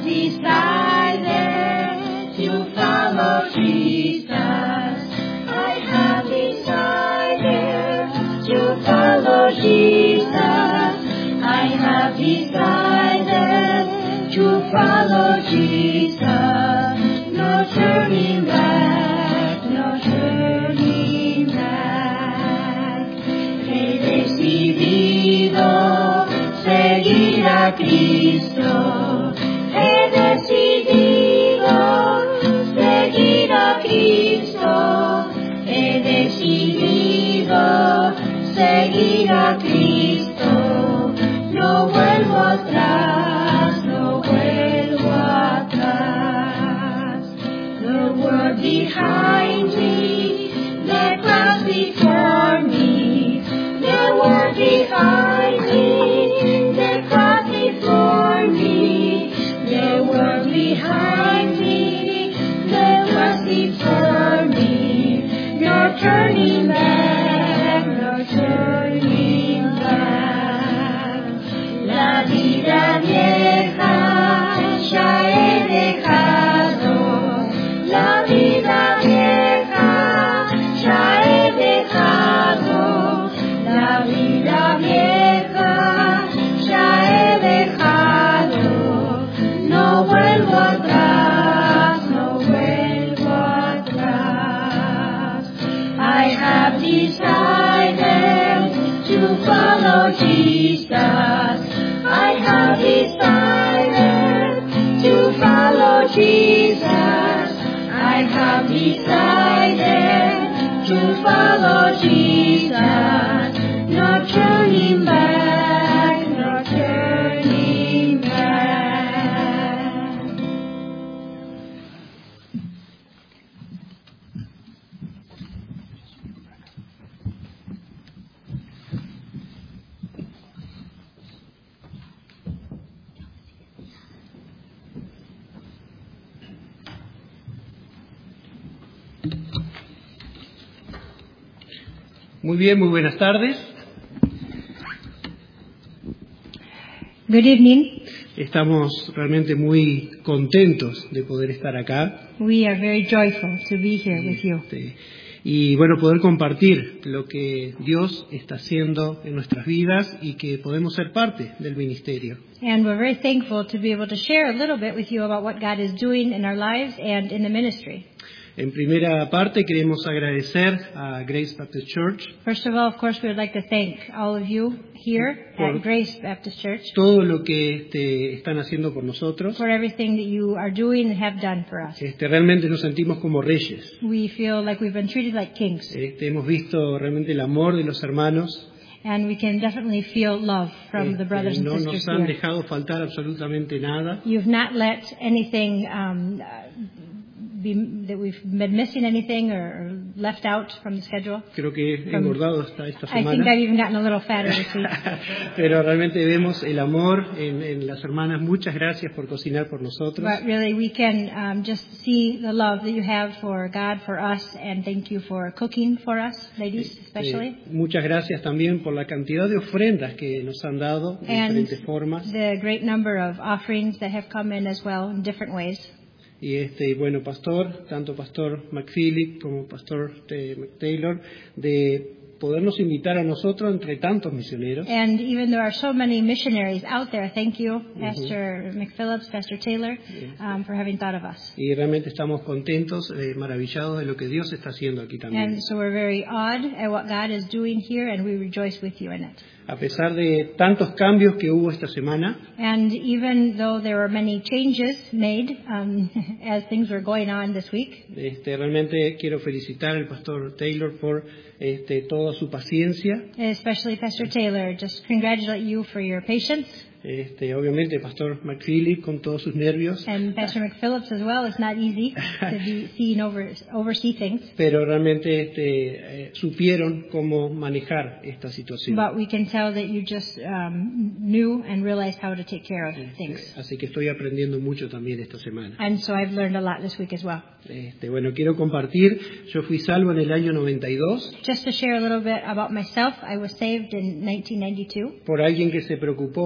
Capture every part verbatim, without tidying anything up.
decided to follow Jesus. I have decided to follow Jesus. I have decided to follow Jesus. No turning back, no turning back. He decidido seguir a Cristo. He decidido seguir a Cristo. He decidido seguir a Cristo. No vuelvo atrás, no vuelvo atrás. The world behind me, the crowd before me. The world behind me, the crowd before me. The world behind me, the crowd before me. No turning back, no turning back. La vida vieja ya he dejado. La vida vieja ya he dejado. La vida vieja ya he dejado. No vuelvo atrás, no vuelvo atrás. I have decided to follow Jesus. I have decided to follow Jesus. I have decided to follow Jesus. No turning back, no turning back. Muy bien, muy buenas tardes. Good evening. Estamos realmente muy contentos de poder estar acá. We are very joyful to be here with you. Este, y bueno, poder compartir lo que Dios está haciendo en nuestras vidas y que podemos ser parte del ministerio. And we're very thankful to be able to share a little bit with you about what God is doing in our lives and in the ministry. En primera parte queremos agradecer a Grace Baptist Church First of all, of course, we would like to thank all of you here Por- at Grace Baptist Church todo lo que este, están haciendo por nosotros. for everything that you are doing and have done for us. Este, realmente nos sentimos como reyes. We feel like we've been treated like kings, Este, hemos visto realmente el amor de los hermanos. and we can definitely feel love from the Este, brothers and no sisters nos han here. dejado faltar absolutamente nada. You've not let anything um, uh, be, that we've been missing anything or, or left out from the schedule. Creo que he From- engordado esta, esta I think semana. I've even gotten a little fatter this week. Pero realmente vemos el amor en, en las hermanas. Muchas gracias por cocinar por nosotros. But really, we can um, just see the love that you have for God, for us, and thank you for cooking for us, ladies, especially. Eh, muchas gracias también por la cantidad de ofrendas que nos han dado de And diferentes formas. the great number of offerings that have come in as well in different ways. Y este, bueno, pastor, tanto pastor McPhilip como pastor eh, McTaylor, de podernos invitar a nosotros entre tantos misioneros. And even there are so many missionaries out there, thank you, Pastor McPhillips, Pastor Taylor, um, for having thought of us. Y realmente estamos contentos, eh, maravillados de lo que Dios está haciendo aquí también. And so we're very awed at what God is doing here, and we rejoice with you in it. A pesar de tantos cambios que hubo esta semana, And even though there were many changes made um, as things were going on this week, este, realmente quiero felicitar al pastor Taylor por este, toda su paciencia. especially Pastor Taylor, just congratulate you for your patience. Este, obviamente, pastor McPhilip con todos sus nervios, And Pastor McPhillips as well. It's not easy to be seen over, oversee things. pero realmente este, eh, supieron cómo manejar esta situación. But we can tell that you just um, knew and realized how to take care of things. Así que estoy aprendiendo mucho también esta semana. And so I've learned a lot this week as well. Este, bueno, quiero compartir, yo fui salvo en el año noventa y dos Just to share a little bit about myself, I was saved in nineteen ninety-two por alguien que se preocupó por mi alma.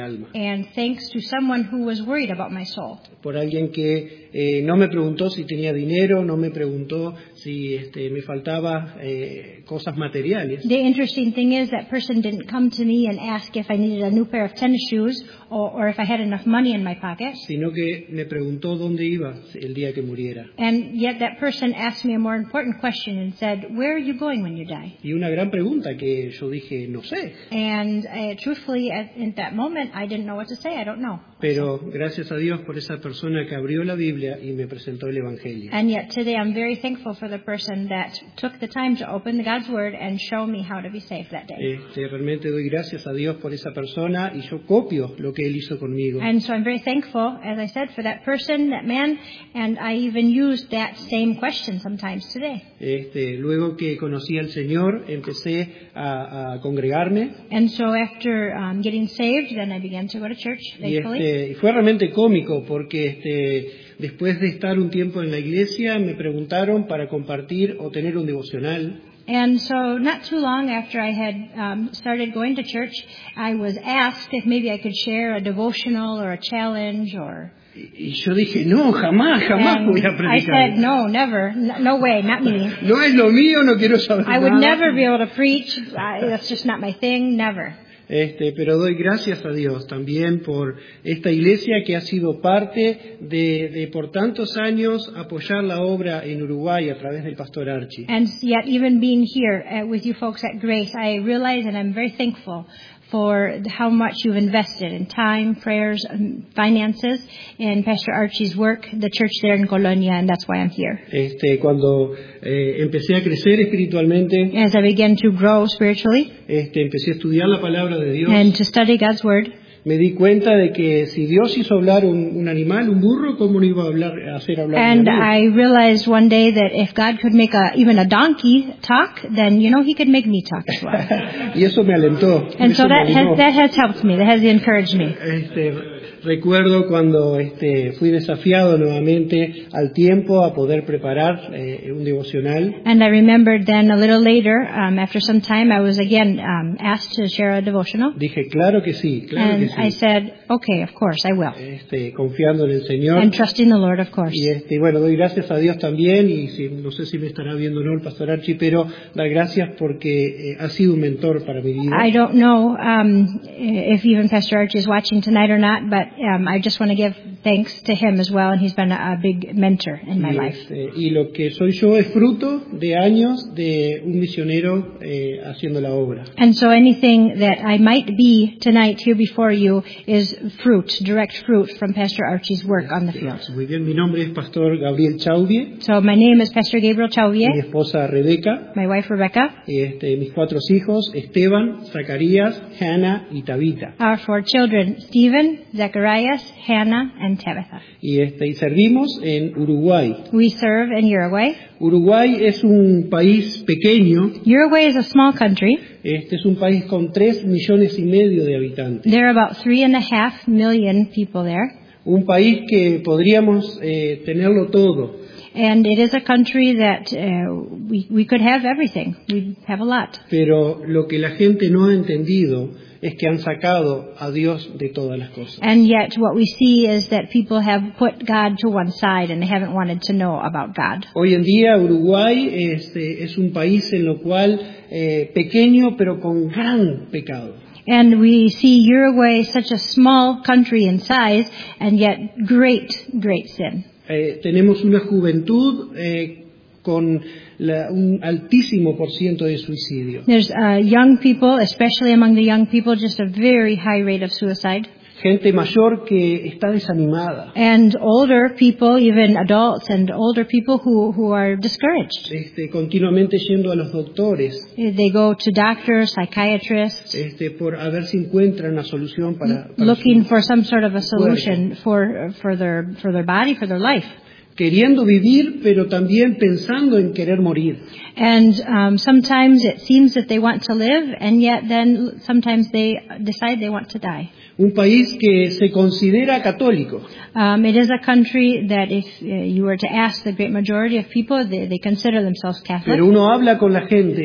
alma. And thanks to someone who was worried about my soul. Por alguien que eh, no me preguntó si tenía dinero, no me preguntó si este, me faltaba eh, cosas materiales. The interesting thing is that person didn't come to me and ask if I needed a new pair of tennis shoes or, or if I had enough money in my pocket. Sino que me preguntó dónde iba el día que muriera. And yet that person asked me a more important question and said, "Where are you going when you die?" Y una gran pregunta que yo dije, no sé. And uh, truthfully, at, in that moment, I didn't know what to say. I don't know. Pero gracias a Dios por esa persona que abrió la Biblia y me presentó el Evangelio. And yet today I'm very thankful for the person that took the time to open God's Word and show me how to be saved that day. Este, realmente doy gracias a Dios por esa persona y yo copio lo que Él hizo conmigo. And so I'm very thankful, as I said, for that person, that man, and I even used that same question sometimes today. Este, luego que conocí al Señor, empecé a, a congregarme. And so after um, getting saved, then I began to go to church Y, faithfully. este, y fue realmente cómico porque este, después de estar un tiempo en la iglesia me preguntaron para compartir o tener un devocional. And so not too long after I had um, started going to church, I was asked if maybe I could share a devotional or a challenge or... Y, y yo dije, no, jamás, jamás And voy a I predicar. said, no, never, no, no way, not me. No es lo mío, no quiero saber I would nada. never be able to preach. I, that's just not my thing, never. Este, pero doy gracias a Dios también por esta iglesia que ha sido parte de, de por tantos años apoyar la obra en Uruguay a través del pastor Archie. And yet, even being here uh, with you folks at Grace, I realize and I'm very thankful for how much you've invested in time, prayers, and finances in Pastor Archie's work, the church there in Colonia, and that's why I'm here. Este, cuando eh, empecé a crecer espiritualmente, As I began to grow spiritually este, empecé a estudiar la palabra de Dios, and to study God's Word, me di cuenta de que si Dios hizo hablar un, un animal, un burro, ¿cómo no iba a hablar, a hacer hablar and un animal? I realized one day that if God could make a, even a donkey talk, then, you know, He could make me talk as well. Y eso me alentó. And eso so me that animó. has, that has helped me, that has encouraged me. Este, recuerdo cuando este, fui desafiado nuevamente al tiempo a poder preparar eh, un devocional. And I remembered then a little later, um, after some time, I was again um, asked to share a devotional. Dije, claro que sí, claro que And I sí. said, okay, of course, I will. Este, confiando en el Señor. And trusting the Lord, of course. Y este, bueno, doy gracias a Dios también, y si, no sé si me estará viendo o no el pastor Archie, pero dar gracias porque eh, ha sido un mentor para mi vida. I don't know um, if even Pastor Archie is watching tonight or not, but um, I just want to give thanks to him as well, and he's been a, a big mentor in my Y, life. este, y lo que soy yo es fruto de años de un misionero eh, haciendo la obra. And so anything that I might be tonight here before you is fruit, direct fruit from Pastor Archie's work on the field. Muy bien, mi nombre es Pastor Gabriel Chauvie, So my name is Pastor Gabriel mi Chauvier, esposa Rebeca, my wife Rebecca, este, mis cuatro hijos, Esteban, Zacarías, Hannah y Tabitha. our four children, Stephen, Zacharias, Hannah, and Tabitha. Y, este, y servimos en Uruguay. We serve in Uruguay. Uruguay es un país pequeño, Uruguay is a small country. este es un país con tres millones y medio de habitantes. There are about three and a half million people there. Un país que podríamos eh, tenerlo todo, And it is a country that uh, we, we could have everything. We have a lot. pero lo que la gente no ha entendido es que han sacado a Dios de todas las cosas. And yet what we see is that people have put God to one side and they haven't wanted to know about God. Hoy en día Uruguay este, es un país en lo cual eh, pequeño pero con gran pecado. And we see Uruguay such a small country in size and yet great, great sin. Eh, tenemos una juventud eh, con la, un altísimo por ciento de suicidio. There's uh, young people, especially among the young people, just a very high rate of suicide. Gente mayor que está desanimada, And older people, even adults and older people who, who are discouraged. este, continuamente yendo a los doctores They go to doctors, psychiatrists, este, por a ver si encuentran una solución para, para looking su- for some sort of a solution for, for their, for their body, for their life. queriendo vivir, pero también pensando en querer morir. And um, sometimes it seems that they want to live, and yet then sometimes they decide they want to die. Un país que se considera católico, Um, it is a country that if uh, you were to ask the great majority of people, they, they consider themselves Catholic. pero uno habla con la gente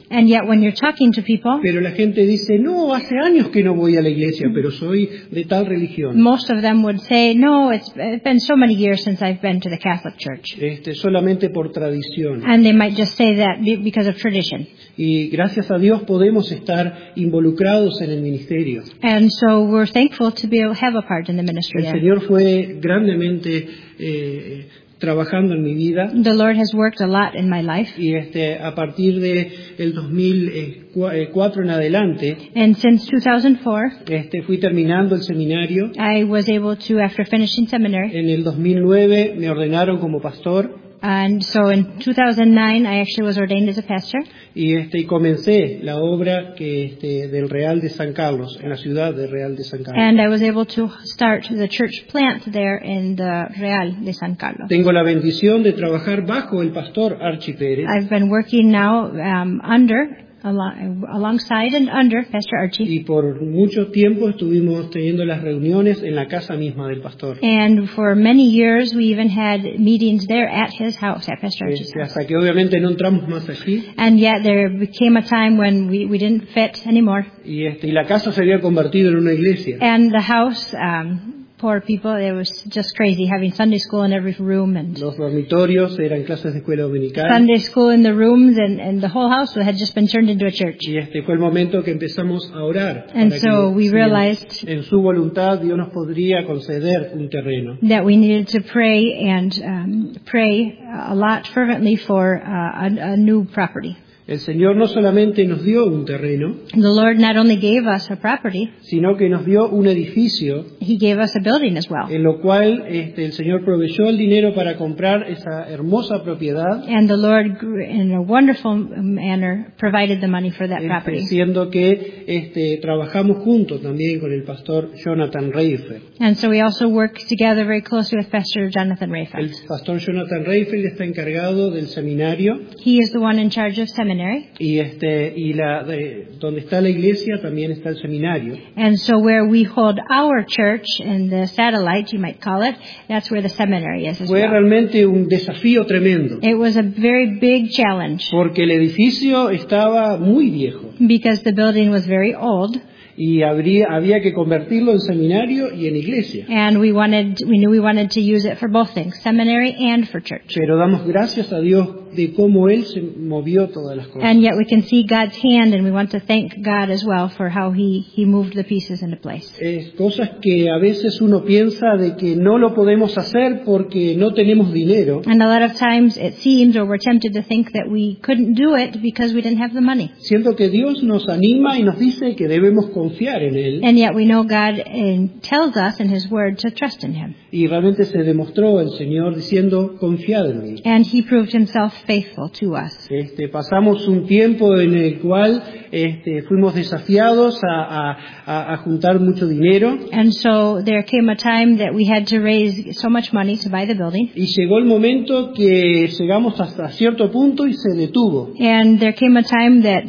And yet when you're talking to people, Pero la gente dice, no, hace años que no voy a la iglesia, pero soy de tal religión. most of them would say, no, it's it's been so many years since I've been to the Catholic Church. Este, solamente por tradición. And they might just say that be- because of tradition. Y gracias a Dios podemos estar involucrados en el ministerio. And so we're thankful to be able to have a part in the ministry El there. Señor fue grandemente eh, trabajando en mi vida. The Lord has worked a lot in my life. Y este, a partir de el dos mil cuatro en adelante, And since two thousand four, este, fui terminando el seminario. I was able to, after finishing seminary, En el dos mil nueve me ordenaron como pastor. and so in two thousand nine, I actually was ordained as a pastor. Y, este, y comencé la obra que, este, del Real de San Carlos, en la ciudad de Real de San Carlos. And I was able to start the church plant there in the Real de San Carlos. Tengo la bendición de trabajar bajo el pastor Archie Pérez. I've been working now um, under, along, alongside and under Pastor Archie. Y por mucho tiempo estuvimos teniendo las reuniones en la casa misma del pastor. And for many years, we even had meetings there at his house, at Pastor Archie's Este, house. hasta que obviamente no entramos más allí. And yet there became a time when we, we didn't fit anymore. Y, este, y la casa se había convertido en una iglesia. And the house, um, poor people, it was just crazy having Sunday school in every room and Los dormitorios eran clases de escuela dominical. Sunday school in the rooms, and, and the whole house had just been turned into a church. Y este fue el momento que empezamos a orar. And para so que, we si realized en, en su voluntad Dios nos podría conceder un terreno. that we needed to pray and um, pray a lot fervently for uh, a, a new property. El Señor no solamente nos dio un terreno, The Lord not only gave us a property, sino que nos dio un edificio He gave us a building as well. en lo cual este, el Señor proveyó el dinero para comprar esa hermosa propiedad, And the Lord, gr- in a wonderful manner, provided the money for that este, property. siendo que este, trabajamos juntos también con el pastor Jonathan Reifer. And so we also work together very closely with Pastor Jonathan El Rayfax. pastor Jonathan Reifer está encargado del seminario He is the one in charge of seminary. y, este, y la, de, donde está la iglesia también está el seminario. And so where we hold our church in the satellite, you might call it, that's where the seminary is as Fue well. realmente un desafío tremendo It was a very big challenge porque el edificio estaba muy viejo. because the building was very old. Y habría, había que convertirlo en seminario y en iglesia. And we wanted, we knew we wanted to use it for both things, seminary and for church. Pero damos gracias a Dios de cómo Él se movió todas las cosas. And yet we can see God's hand, and we want to thank God as well for how He, he moved the pieces into place. Es cosas que a veces uno piensa de que no lo podemos hacer porque no tenemos dinero. And a lot of times it seems, or we're tempted to think that we couldn't do it because we didn't have the money. Siento que Dios nos anima y nos dice que debemos confiar en Él. And yet we know God uh, tells us in His Word to trust in Him. Y realmente se demostró el Señor diciendo, confiad en mí. And He proved Himself faithful to us. Este, pasamos un tiempo en el cual este, fuimos desafiados a, a, a, a juntar mucho dinero. And so there came a time that we had to raise so much money to buy the building. Y llegó el momento que llegamos hasta cierto punto y se detuvo. And there came a time that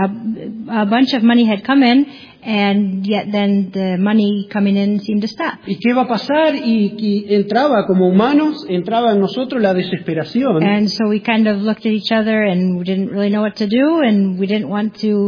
uh, a, a bunch of money had come in, and yet then the money coming in seemed to stop. ¿Y qué va a pasar? Y, y entraba como humanos, entraba en nosotros la desesperación. And so we kind of looked at each other and we didn't really know what to do, and we didn't want to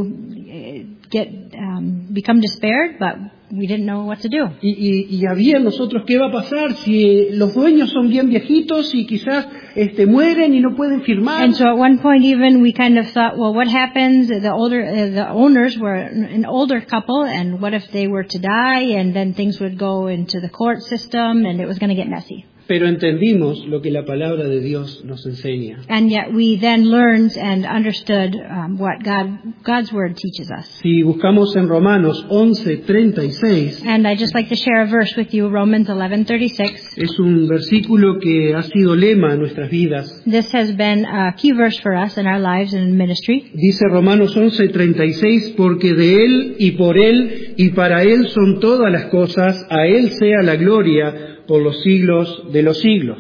uh, get um, become despaired, but we didn't know what to do. Y, y, y había en nosotros, ¿qué va a pasar si los dueños son bien viejitos y quizás este, mueren y no pueden firmar? And so at one point even we kind of thought, well, what happens? The older, uh, the owners were an older couple, and what if they were to die, and then things would go into the court system, and it was going to get messy. Pero entendimos lo que la palabra de Dios nos enseña. And yet we then learned and understood um, what God, God's Word teaches us. Si buscamos en Romanos once treinta y seis, And I'd just like to share a verse with you, Romans eleven thirty-six. es un versículo que ha sido lema en nuestras vidas. This has been a key verse for us in our lives and in ministry. Dice Romanos once treinta y seis, porque de Él y por Él y para Él son todas las cosas, a Él sea la gloria por los siglos de los siglos.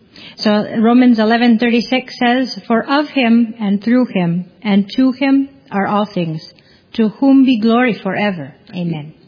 So Romans eleven thirty-six says, for of Him and through Him and to Him are all things, to whom be glory forever. Amen.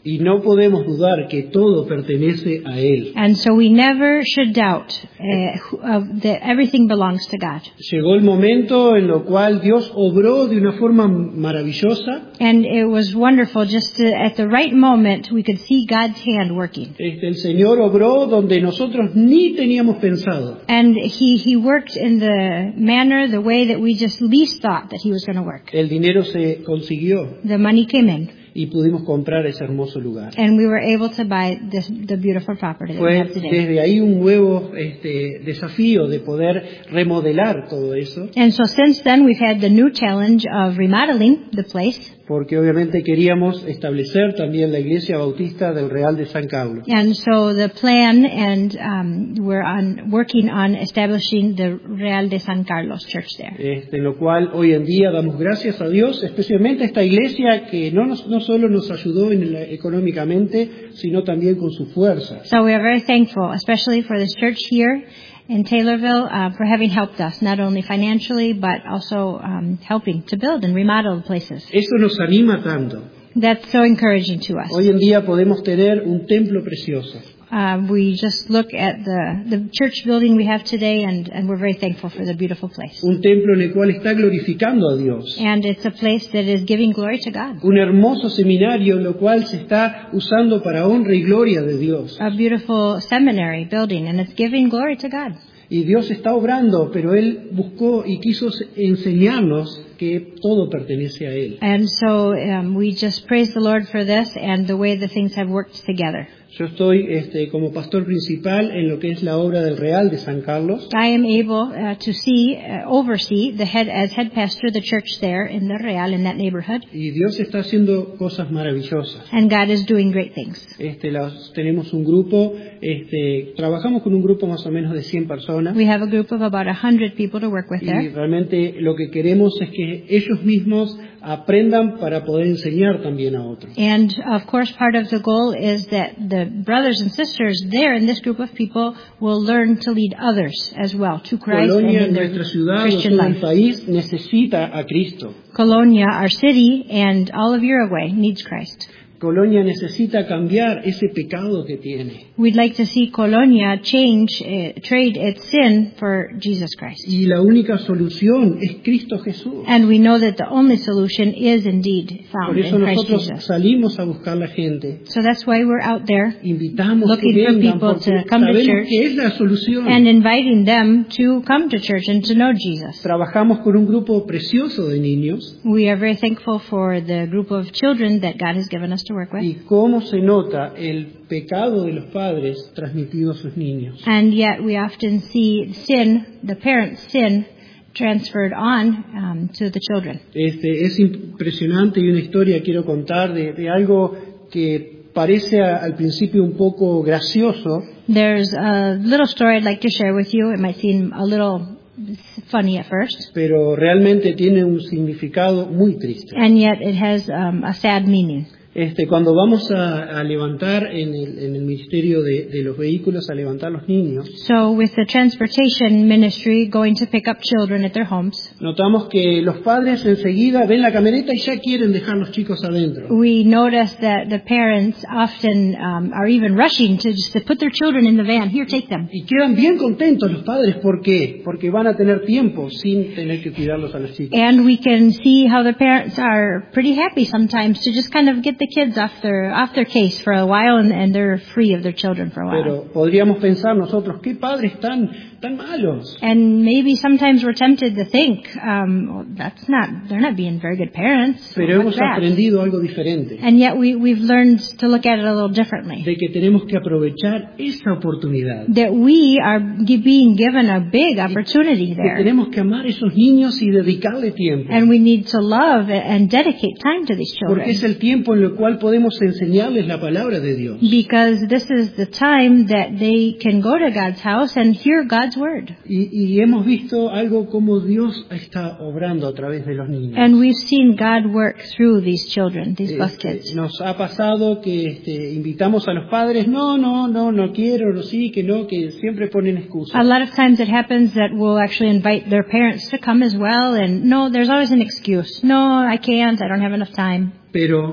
Y no podemos dudar que todo pertenece a Él. And so we never should doubt uh, who- uh, that everything belongs to God. Llegó el momento en lo cual Dios obró de una forma maravillosa. And it was wonderful just to, at the right moment, we could see God's hand working. Este, el Señor obró donde nosotros ni teníamos pensado. And he, he worked in the manner, the way that we just least thought that he was going to work. El dinero se consiguió The money came in, y pudimos comprar ese hermoso lugar. and we were able to buy this, the beautiful property that we Fue have today. desde ahí un nuevo este, desafío de poder remodelar todo eso, And so since then, we've had the new challenge of remodeling the place. porque obviamente queríamos establecer también la iglesia bautista del Real de San Carlos. And so the plan, and um, we're on, working on establishing the Real de San Carlos Church there. Este, en lo cual hoy en día damos gracias a Dios, especialmente a esta iglesia que no, nos, no solo nos ayudó en la- económicamente, sino también con su fuerza. So we are very thankful, especially for this church here in Taylorville, uh, for having helped us, not only financially, but also um, helping to build and remodel the places. Eso nos anima tanto. That's so encouraging to us. Hoy en día podemos tener un templo precioso. Uh, we just look at the, the church building we have today, and, and we're very thankful for the beautiful place. Un templo en el cual está glorificando a Dios. And it's a place that is giving glory to God. Un hermoso seminario en lo cual se está usando para honra y gloria de Dios. A beautiful seminary building, and it's giving glory to God. Y Dios está obrando, pero Él buscó y quiso enseñarnos que todo pertenece a Él. And so um, we just praise the Lord for this and the way the things have worked together. Yo estoy este, como pastor principal en lo que es la obra del Real de San Carlos. I am able uh, to see, uh, oversee the head as head pastor the church there in the Real, in that neighborhood. Y Dios está haciendo cosas maravillosas. And God is doing great things. Este, las- tenemos un grupo, este, trabajamos con un grupo más o menos de cien personas. We have a group of about one hundred people to work with Y there. realmente lo que queremos es que ellos mismos aprendan para poder enseñar también a otros. And of course, part of the goal is that the brothers and sisters there in this group of people will learn to lead others as well to Christ and Colonia, in their nuestra ciudad, o Christian todo el life. país necesita a Cristo. Colonia, our city, and all of Uruguay needs Christ. Colonia necesita cambiar ese pecado que tiene. We'd like to see Colonia change, uh, trade its sin for Jesus Christ. Y la única solución es Cristo Jesús. And we know that the only solution is indeed Por found eso in Christ nosotros Jesus. salimos a buscar la gente. So that's why we're out there Invitamos Looking que for vengan people porque to come to sabemos church que es la solución. and inviting them to come to church and to know Jesus. Trabajamos con un grupo precioso de niños We are very thankful for the group of children that God has given us to work with. y cómo se nota el pecado de los padres transmitido a sus niños. And yet we often see sin, the parents' sin, transferred on um, to the children. Este, es impresionante y una historia quiero contar de, de algo que parece a- al principio un poco gracioso, There's a little story I'd like to share with you. It might seem a little funny at first, pero realmente tiene un significado muy triste. and yet it has um, a sad meaning. Este, cuando vamos a, a levantar en el, en el ministerio de, de los vehículos, a levantar los niños, So with the transportation ministry going to pick up children at their homes, notamos que los padres enseguida ven la camioneta y ya quieren dejar los chicos adentro. we notice that the parents often um, are even rushing to just to put their children in the van. Here, take them. Y quedan bien contentos los padres, ¿por qué? Porque van a tener tiempo sin tener que cuidarlos a los chicos. And we can see how the parents are pretty happy sometimes to just kind of get the kids off their off their case for a while, and, and they're free of their children for a while. Pero podríamos pensar nosotros, ¿qué padres tan, tan malos? And maybe sometimes we're tempted to think, um, well, that's not, they're not being very good parents. Pero What's hemos that? aprendido algo diferente, And yet we, we've learned to look at it a little differently. de que tenemos que aprovechar esa oportunidad. That we are gi- being given a big opportunity Que there. tenemos que amar a esos niños y dedicarle tiempo. And we need to love and dedicate time to these Porque es children. el tiempo en el cual podemos enseñarles la palabra de Dios. Because this is the time that they can go to God's house and hear God's word. Y, y hemos visto algo como Dios está obrando a través de los niños. And we've seen God work through these children, these bus Este, kids. nos ha pasado que este, invitamos a los padres, no, no, no, no quiero, no, sí, que no, que siempre ponen excusas. A lot of times it happens that we'll actually invite their parents to come as well, and no, there's always an excuse. No, I can't, I don't have enough time. Pero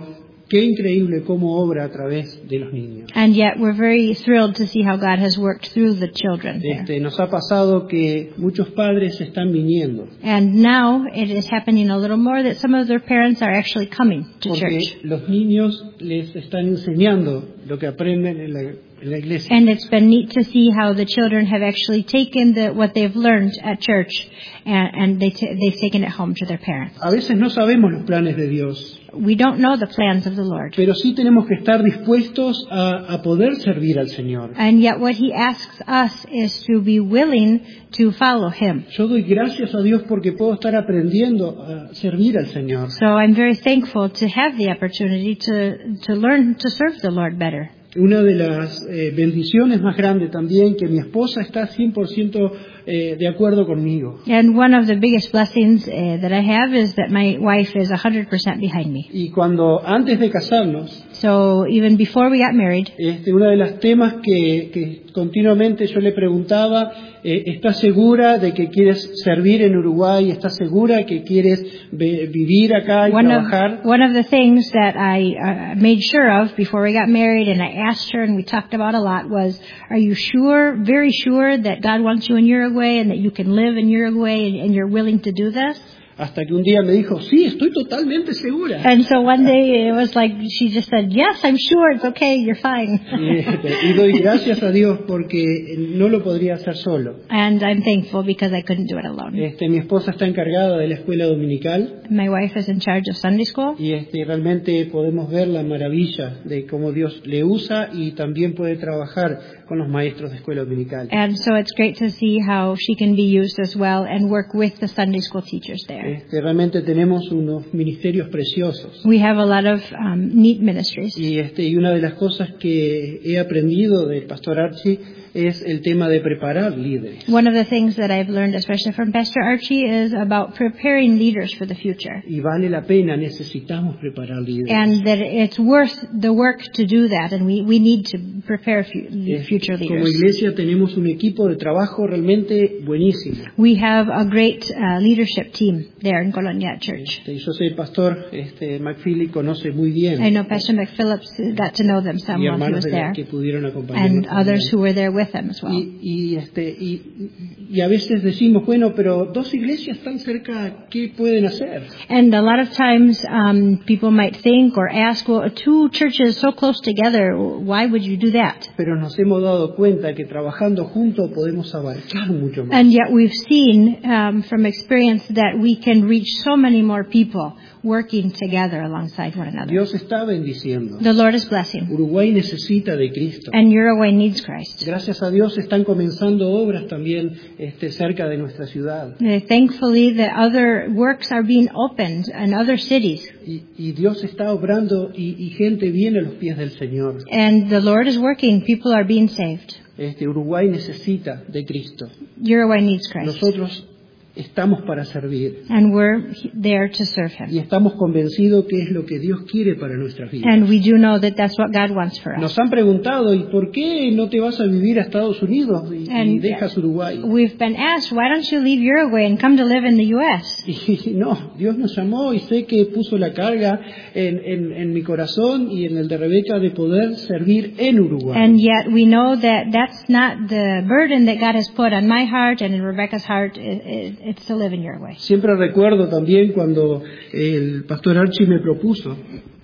qué increíble cómo obra a través de los niños. And yet we're very thrilled to see how God has worked through the children there. Este, nos ha pasado que muchos padres están viniendo. And now it is happening a little more that some of their parents are actually coming to Porque church. los niños les están enseñando lo que aprenden en la, en la iglesia. And it's been neat to see how the children have actually taken the, what they've learned at church and, and they t- they've taken it home to their parents. A veces no sabemos los planes de Dios, We don't know the plans of the Lord. pero sí tenemos que estar dispuestos a, a poder servir al Señor. And yet what He asks us is to be willing to follow Him. Yo doy gracias a Dios porque puedo estar aprendiendo a servir al Señor. So I'm very thankful to have the opportunity to, to learn to serve the Lord better. Una de las eh, bendiciones más grandes también, que mi esposa está cien por ciento eh, de acuerdo conmigo. And one of the biggest blessings uh, that I have is that my wife is one hundred percent behind me. Y cuando, antes de casarnos, So even before we got married, este, uno de los temas que, que continuamente yo le preguntaba, eh, ¿estás segura de que quieres servir en Uruguay? ¿Estás segura que quieres ve- vivir acá y one trabajar? of, one of the things that I uh, made sure of before we got married and I asked her and we talked about a lot was, are you sure, very sure that God wants you in Uruguay and that you can live in Uruguay and, and you're willing to do this? Hasta que un día me dijo, sí, estoy totalmente segura. And so one day it was like, she just said, yes, I'm sure, it's okay, you're fine. Y, este, y doy gracias a Dios porque no lo podría hacer solo. And I'm thankful because I couldn't do it alone. Este, mi esposa está encargada de la escuela dominical My wife is in charge of Sunday school. y este, realmente podemos ver la maravilla de cómo Dios le usa y también puede trabajar con los maestros de escuela dominical. And so it's great to see how she can be used as well and work with the Sunday school teachers there. Este, realmente tenemos unos ministerios preciosos. We have a lot of um, neat ministries. Y, este, y una de las cosas que he aprendido del pastor Archie es el tema de preparar líderes. One of the things that I've learned, especially from Pastor Archie, is about preparing leaders for the future. Y vale la pena, necesitamos preparar líderes. And that it's worth the work to do that, and we, we need to prepare fu- Este, future como leaders. iglesia tenemos un equipo de trabajo realmente buenísimo. We have a great uh, leadership team there in Colonia Church. Este, yo sé, el pastor este, McPhilly conoce muy bien. I know Pastor McPhillips got to know them some Y while he hermanos was de there, los que pudieron acompañarnos and others también. who were there with them as well. Y, y, este, y, y a veces decimos, bueno, pero dos iglesias tan cerca, ¿qué pueden hacer? And a lot of times um, people might think or ask, well, two churches so close together, why would you do that? Pero nos hemos dado cuenta que trabajando juntos podemos abarcar mucho más. And yet we've seen um, from experience that we can reach so many more people working together alongside one another. Dios está bendiciendo. The Lord is blessing, Uruguay necesita de Cristo. and Uruguay needs Christ. Gracias a Dios están comenzando obras también este, cerca de nuestra ciudad. Uh, Thankfully, the other works are being opened in other cities, Y, y Dios está obrando y, y gente viene a los pies del Señor. and the Lord is working. People are being saved. Este, Uruguay necesita de Cristo. Uruguay needs Christ, Nosotros estamos para servir and we're there to serve y Him. estamos convencidos que es lo que Dios quiere para nuestras vidas. And we do know that that's what God wants for us. Nos han preguntado, ¿y por qué no te vas a vivir a Estados Unidos y, y And dejas Uruguay? we've been asked, why don't you leave Uruguay and come to live in the U S? Y no, Dios nos llamó y sé que puso la carga en, en, en mi corazón y en el de Rebeca de poder servir en Uruguay. And yet we know that that's not the burden that God has put on my heart and in Rebecca's heart. It, it, it's to live in Uruguay. Siempre recuerdo también cuando el pastor Archie me propuso,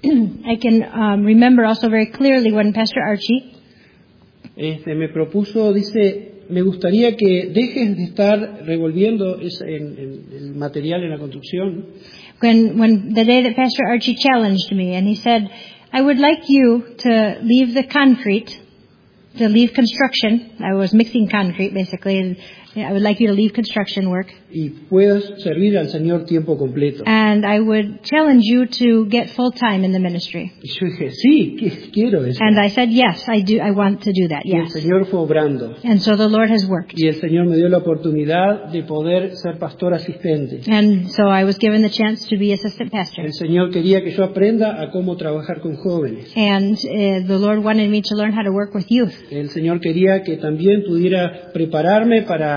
I can um, remember also very clearly when Pastor Archie este, me propuso, dice, me gustaría que dejes de estar revolviendo ese, en, en, el material en la construcción when when the day that Pastor Archie challenged me and he said, I would like you to leave the concrete, to leave construction. I was mixing concrete basically, and I would like you to leave construction work. y puedas servir al Señor tiempo completo. And I would challenge you to get full time in the ministry. Y yo dije, sí, que- quiero eso. And I said, yes, I do. I want to do that. Y el Yes. Señor fue obrando. And so the Lord has worked. Y el Señor me dio la oportunidad de poder ser pastor asistente. And so I was given the chance to be assistant pastor. El Señor quería que yo aprenda a cómo trabajar con jóvenes. And uh, the Lord wanted me to learn how to work with youth. El Señor quería que también pudiera prepararme para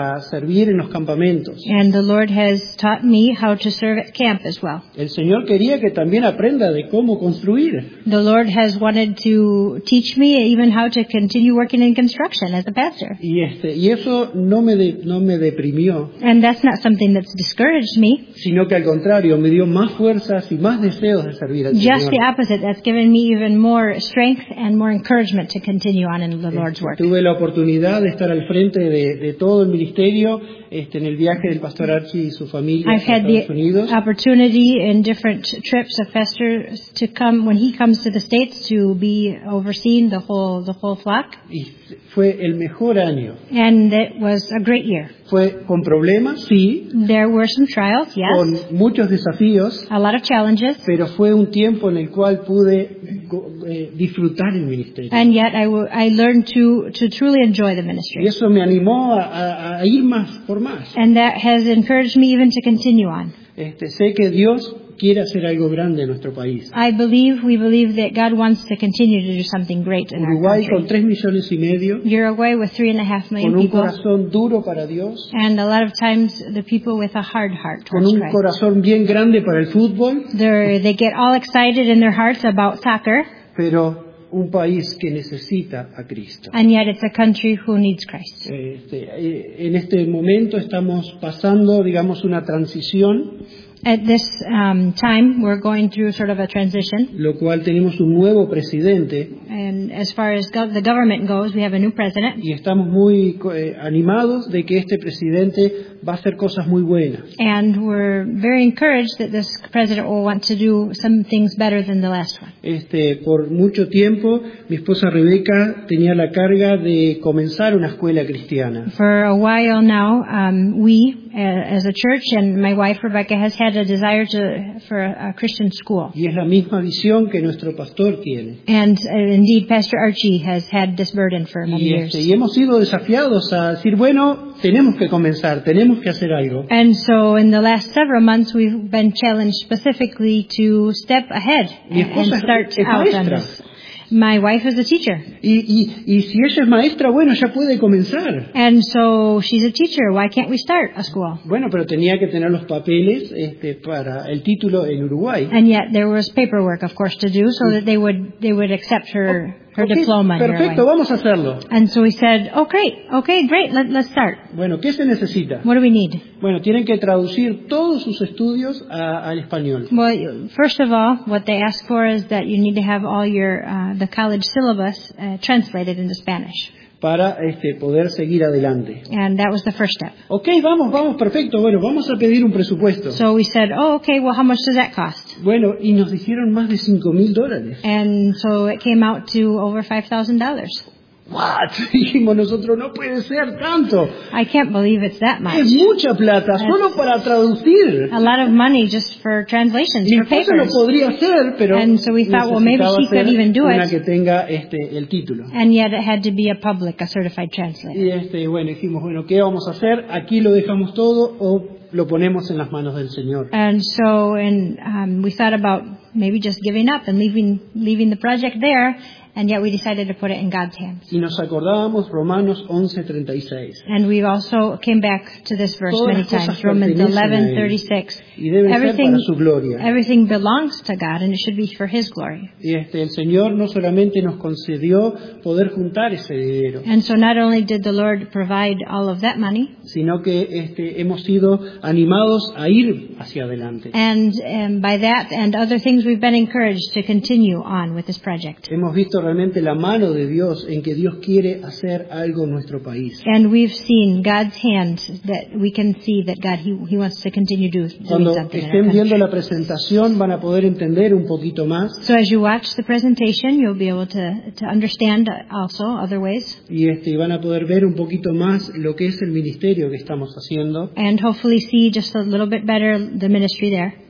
para servir en los campamentos. And the Lord has taught me how to serve at camp as well. El Señor quería que también aprenda de cómo construir. The Lord has wanted to teach me even how to continue working in construction as a pastor. Y este y eso no me de, no me deprimió, And that's not something that's discouraged me. sino que al contrario me dio más fuerzas y más deseos de servir al Just the Señor. opposite. That's given me even more strength and more encouragement to continue on in the Lord's work. Tuve la oportunidad de estar al frente de, de todo el ministerio este, en el viaje del pastor Archie y su familia a I've had Estados the Unidos. opportunity in different trips of Pastor to come when he comes to the States to be overseeing the whole the whole flock, Y fue el mejor año. and it was a great year. Fue con problemas, sí, There were some trials, yes, con muchos desafíos, a lot of challenges, pero fue un tiempo en el cual pude go- eh, disfrutar el ministerio. and yet I, w- I learned to to truly enjoy the Y ministry, eso me animó a, a- a ir más por más. and that has encouraged me even to continue on. Este, sé que Dios quiere hacer algo grande en nuestro país. I believe we believe that God wants to continue to do something great in our Uruguay con country. tres millones y medio, Uruguay with three and a half million con un people. corazón duro para Dios, And a lot of times the people with a hard heart con towards un Christ. corazón bien grande para el fútbol, They're, they get all excited in their hearts about soccer, pero un país que necesita a Cristo. and yet it's a country who needs Christ. Este, eh, en este momento estamos pasando, digamos, una transición, At this um, time, we're going through sort of a transition. lo cual tenemos un nuevo presidente And as far as gov- the government goes, we have a new president. y estamos muy eh, animados de que este presidente va a hacer cosas muy buenas. And we're very encouraged that this president will want to do some things better than the last one. Este, por mucho tiempo, mi esposa Rebeca tenía la carga de comenzar una escuela cristiana. For a while now, um, we, uh, as a church, and my wife Rebecca has had a desire to for a, a Christian school. Y es la misma visión que nuestro pastor tiene. And uh, indeed, Pastor Archie has had this burden for many Y, years. este, y hemos sido desafiados a decir, bueno, tenemos que comenzar, tenemos que hacer algo. And so in the last several months, we've been challenged specifically to step ahead Mi and esposa es- start es out on maestra. this. My wife is a teacher. Y, y, y si ella es maestra, bueno, ya puede comenzar. And so she's a teacher. Why can't we start a school? Bueno, pero tenía que tener los papeles este, para el título en Uruguay. And yet there was paperwork, of course, to do so that they would they would accept her her Ok, diploma in her perfecto, way. vamos a hacerlo. And so we said, oh great, okay, great, let, let's start. Bueno, ¿qué se necesita? What do we need? Bueno, tienen que traducir todos sus estudios a- al español. Well, you- first of all, what they ask for is that you need to have all your uh, the college syllabus uh, translated into Spanish, para este, poder seguir adelante. and that was the first step. Ok, vamos, vamos, perfecto. Bueno, vamos a pedir un presupuesto. So we said, oh okay, well how much does that cost? Bueno, y nos dijeron más de cinco mil dólares. And so it came out to over five thousand dollars. What? Dijimos nosotros, no puede ser tanto. I can't believe it's that much. Es mucha plata, solo para traducir. A lot of money just for translations, Mi for esposa lo papers. podría hacer, pero And so we thought, well, maybe necesitaba she could ser even do una it. que tenga este, el título. And yet it had to be a public, a certified translator. Y este, bueno, dijimos, bueno, ¿qué vamos a hacer? Aquí lo dejamos todo o lo ponemos en las manos del Señor. And so, and um, we thought about maybe just giving up and leaving leaving the project there, and yet we decided to put it in God's hands. Y nos acordábamos Romanos once treinta y seis. And we also came back to this verse Todas many las cosas times, Romans pertenecen a eleven Él. thirty-six. Y deben ser Everything, para su gloria. everything belongs to God, and it should be for His glory. Y este, el Señor no solamente nos concedió poder juntar ese dinero, And so not only did the Lord provide all of that money, sino que este, hemos sido animados a ir hacia adelante. and um, by that and other things, we've been encouraged to continue on with this project. Hemos visto realmente la mano de Dios en que Dios quiere hacer algo en nuestro país. And we've seen God's hand that we can see that God, He, he wants to continue do, doing Cuando something in our estén country. viendo la presentación van a poder entender un poquito más So as you watch the presentation, you'll be able to, to understand also other ways. y este, van a poder ver un poquito más lo que es el ministerio que estamos haciendo. And hopefully see just a little bit better the ministry there.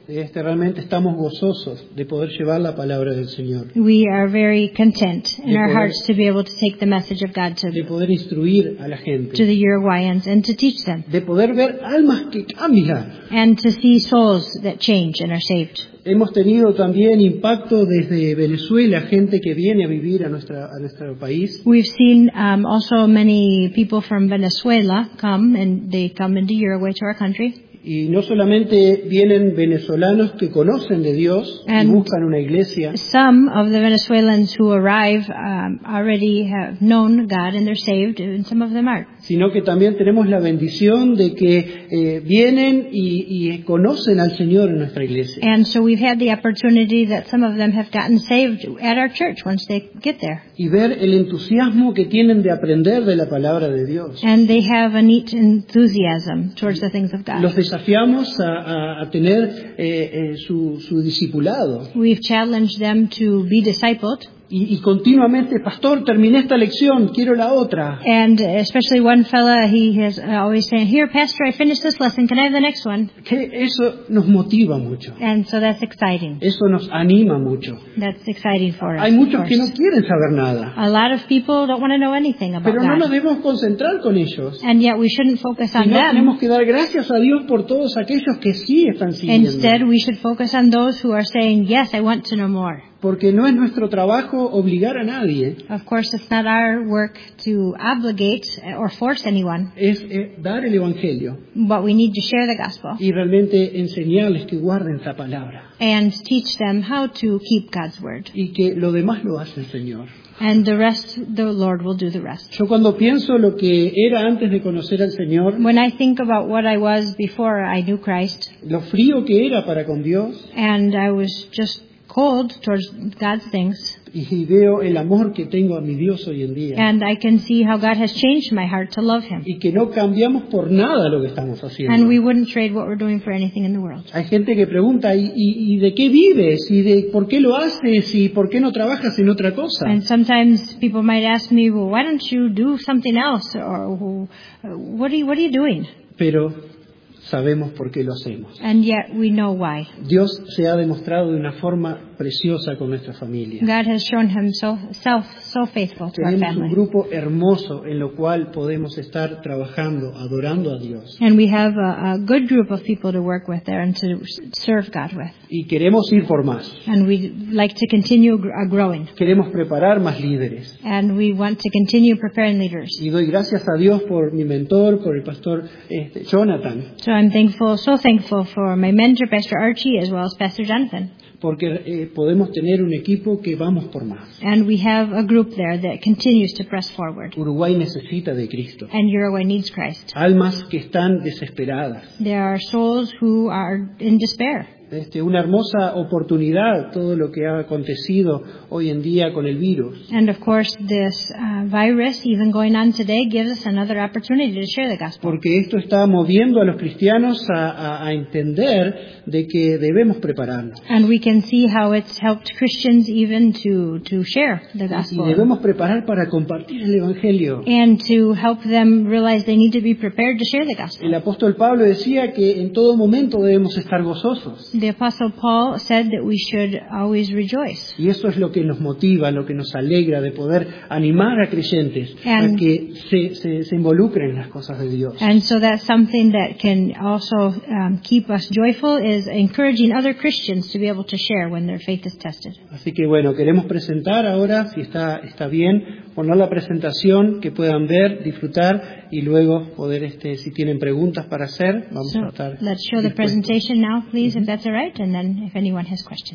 Este, realmente estamos gozosos de poder llevar la palabra del Señor, We are very content in De our poder- hearts to be able to take the message of God de to, poder instruir a la to gente, the Uruguayans and to teach them, de poder ver almas que cambian. and to see souls that change and are saved. Hemos tenido también impacto desde Venezuela, gente que viene a vivir a, nuestra, a nuestro país. We've seen um, also many people from Venezuela come, and they come into Uruguay to our country. Y no solamente vienen venezolanos que conocen de Dios y And- buscan una iglesia, Some of the Venezuelans who arrive um, already have known God and they're saved, and some of them aren't. sino que también tenemos la bendición de que eh, vienen y, y conocen al Señor en nuestra iglesia. And so we've had the opportunity that some of them have gotten saved at our church once they get there. Y ver el entusiasmo que tienen de aprender de la palabra de Dios. And they have a neat enthusiasm towards the things of Los God. desafiamos a, a- a tener eh, eh, su, su discipulado. We've challenged them to be discipled. Y, y continuamente, pastor, terminé esta lección, quiero la otra. And especially one fella, he is always saying, "Here, Pastor, I finished this lesson. Can I have the next one?" Que eso nos motiva mucho. And so that's exciting. Eso nos anima mucho. That's exciting for us. Hay of muchos que no course. quieren saber nada, A lot of people don't want to know anything about pero no nos God. debemos concentrar con ellos. And yet we shouldn't focus on Sino them. tenemos que dar gracias a Dios por todos aquellos que sí están siguiendo. Instead, we should focus on those who are saying, "Yes, I want to know more." Porque no es nuestro trabajo obligar a nadie, Of course, it's not our work to obligate or force anyone, es eh, dar el Evangelio but we need to share the gospel y realmente enseñarles que guarden esa palabra and teach them how to keep God's word. y que lo demás lo hace el Señor. And the rest, the Lord will do the rest. Yo cuando pienso lo que era antes de conocer al Señor, When I think about what I was before I knew Christ, lo frío que era para con Dios, and I was just cold towards God's things, y veo el amor que tengo a mi Dios hoy en día, and I can see how God has changed my heart to love Him. y que no cambiamos por nada lo que estamos And haciendo. we wouldn't trade what we're doing for anything in the world. Hay gente que pregunta, ¿y, y, y de qué vives? ¿Y de por qué lo haces? ¿Y por qué no trabajas en otra cosa? And sometimes people might ask me, "Well, why don't you do something else?" Or, "Well, what are you, what are you doing?" Pero sabemos por qué lo hacemos. And yet we know why. Dios se ha demostrado de una forma preciosa con nuestra familia. God has shown Himself so faithful to our Tenemos un family. grupo hermoso en lo cual podemos estar trabajando, adorando a Dios. And we have a, a good group of people to work with there and to serve God with. Y queremos ir por más. And we like to continue gr- uh, growing. Queremos preparar más líderes. And we want to continue preparing leaders. Y doy gracias a Dios por mi mentor, por el pastor este, Jonathan, So I'm thankful, so thankful for my mentor, Pastor Archie, as well as Pastor Jonathan. porque eh, podemos tener un equipo que vamos por más. And we have a group there that continues to press forward. Uruguay necesita de Cristo. And Uruguay needs Christ. Almas que están desesperadas. There are souls who are in despair. Este, una hermosa oportunidad todo lo que ha acontecido hoy en día con el virus. And of course, this uh, virus, even going on today, gives us another opportunity to share the gospel. Porque esto está moviendo a los cristianos a, a, a entender de que debemos prepararnos. And we can see how it's helped Christians even to, to share the Y gospel. debemos preparar para compartir el Evangelio. And to help them realize they need to be prepared to share the gospel. El apóstol Pablo decía que en todo momento debemos estar gozosos. The Apostle Paul said that we should always rejoice. Y eso es lo que nos motiva, lo que nos alegra de poder animar a creyentes a And- que se, se, se involucren en las cosas de Dios. And so that's something that can also um, keep us joyful, is encouraging other Christians to be able to share when their faith is tested. Así que bueno, queremos presentar ahora, si está, está bien, poner la presentación que puedan ver, disfrutar y luego poder, este, si tienen preguntas para hacer, vamos So a estar let's show the dispuestos. presentation now, please, if that's all right, and then if anyone has questions.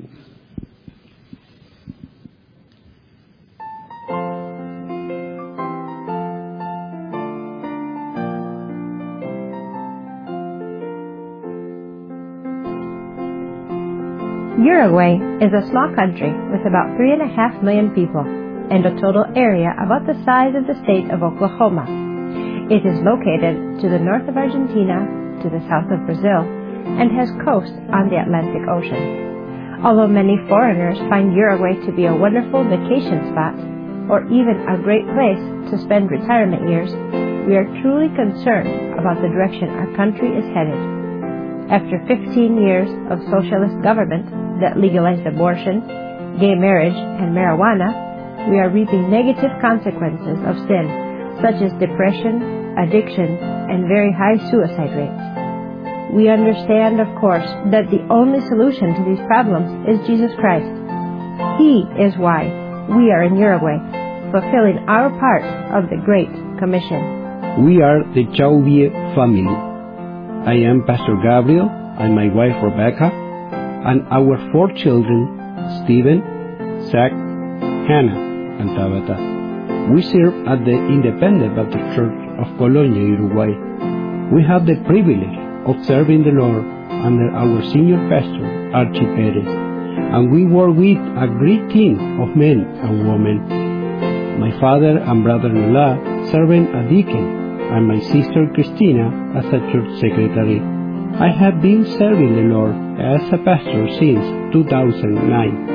Uruguay is a small country with about three and a half million people and a total area about the size of the state of Oklahoma. It is located to the north of Argentina, to the south of Brazil, and has coast on the Atlantic Ocean. Although many foreigners find Uruguay to be a wonderful vacation spot, or even a great place to spend retirement years, we are truly concerned about the direction our country is headed. After fifteen years of socialist government that legalized abortion, gay marriage, and marijuana, we are reaping negative consequences of sin, such as depression, addiction, and very high suicide rates. We understand, of course, that the only solution to these problems is Jesus Christ. He is why we are in Uruguay, fulfilling our part of the Great Commission. We are the Chauvie family. I am Pastor Gabriel and my wife Rebecca, and our four children, Stephen, Zach, Hannah, and Tabata. We serve at the Independent Baptist Church of Colonia, Uruguay. We have the privilege of serving the Lord under our senior pastor, Archie Perez, and we work with a great team of men and women. My father and brother-in-law serving a deacon, and my sister Christina as a church secretary. I have been serving the Lord as a pastor since two thousand nine.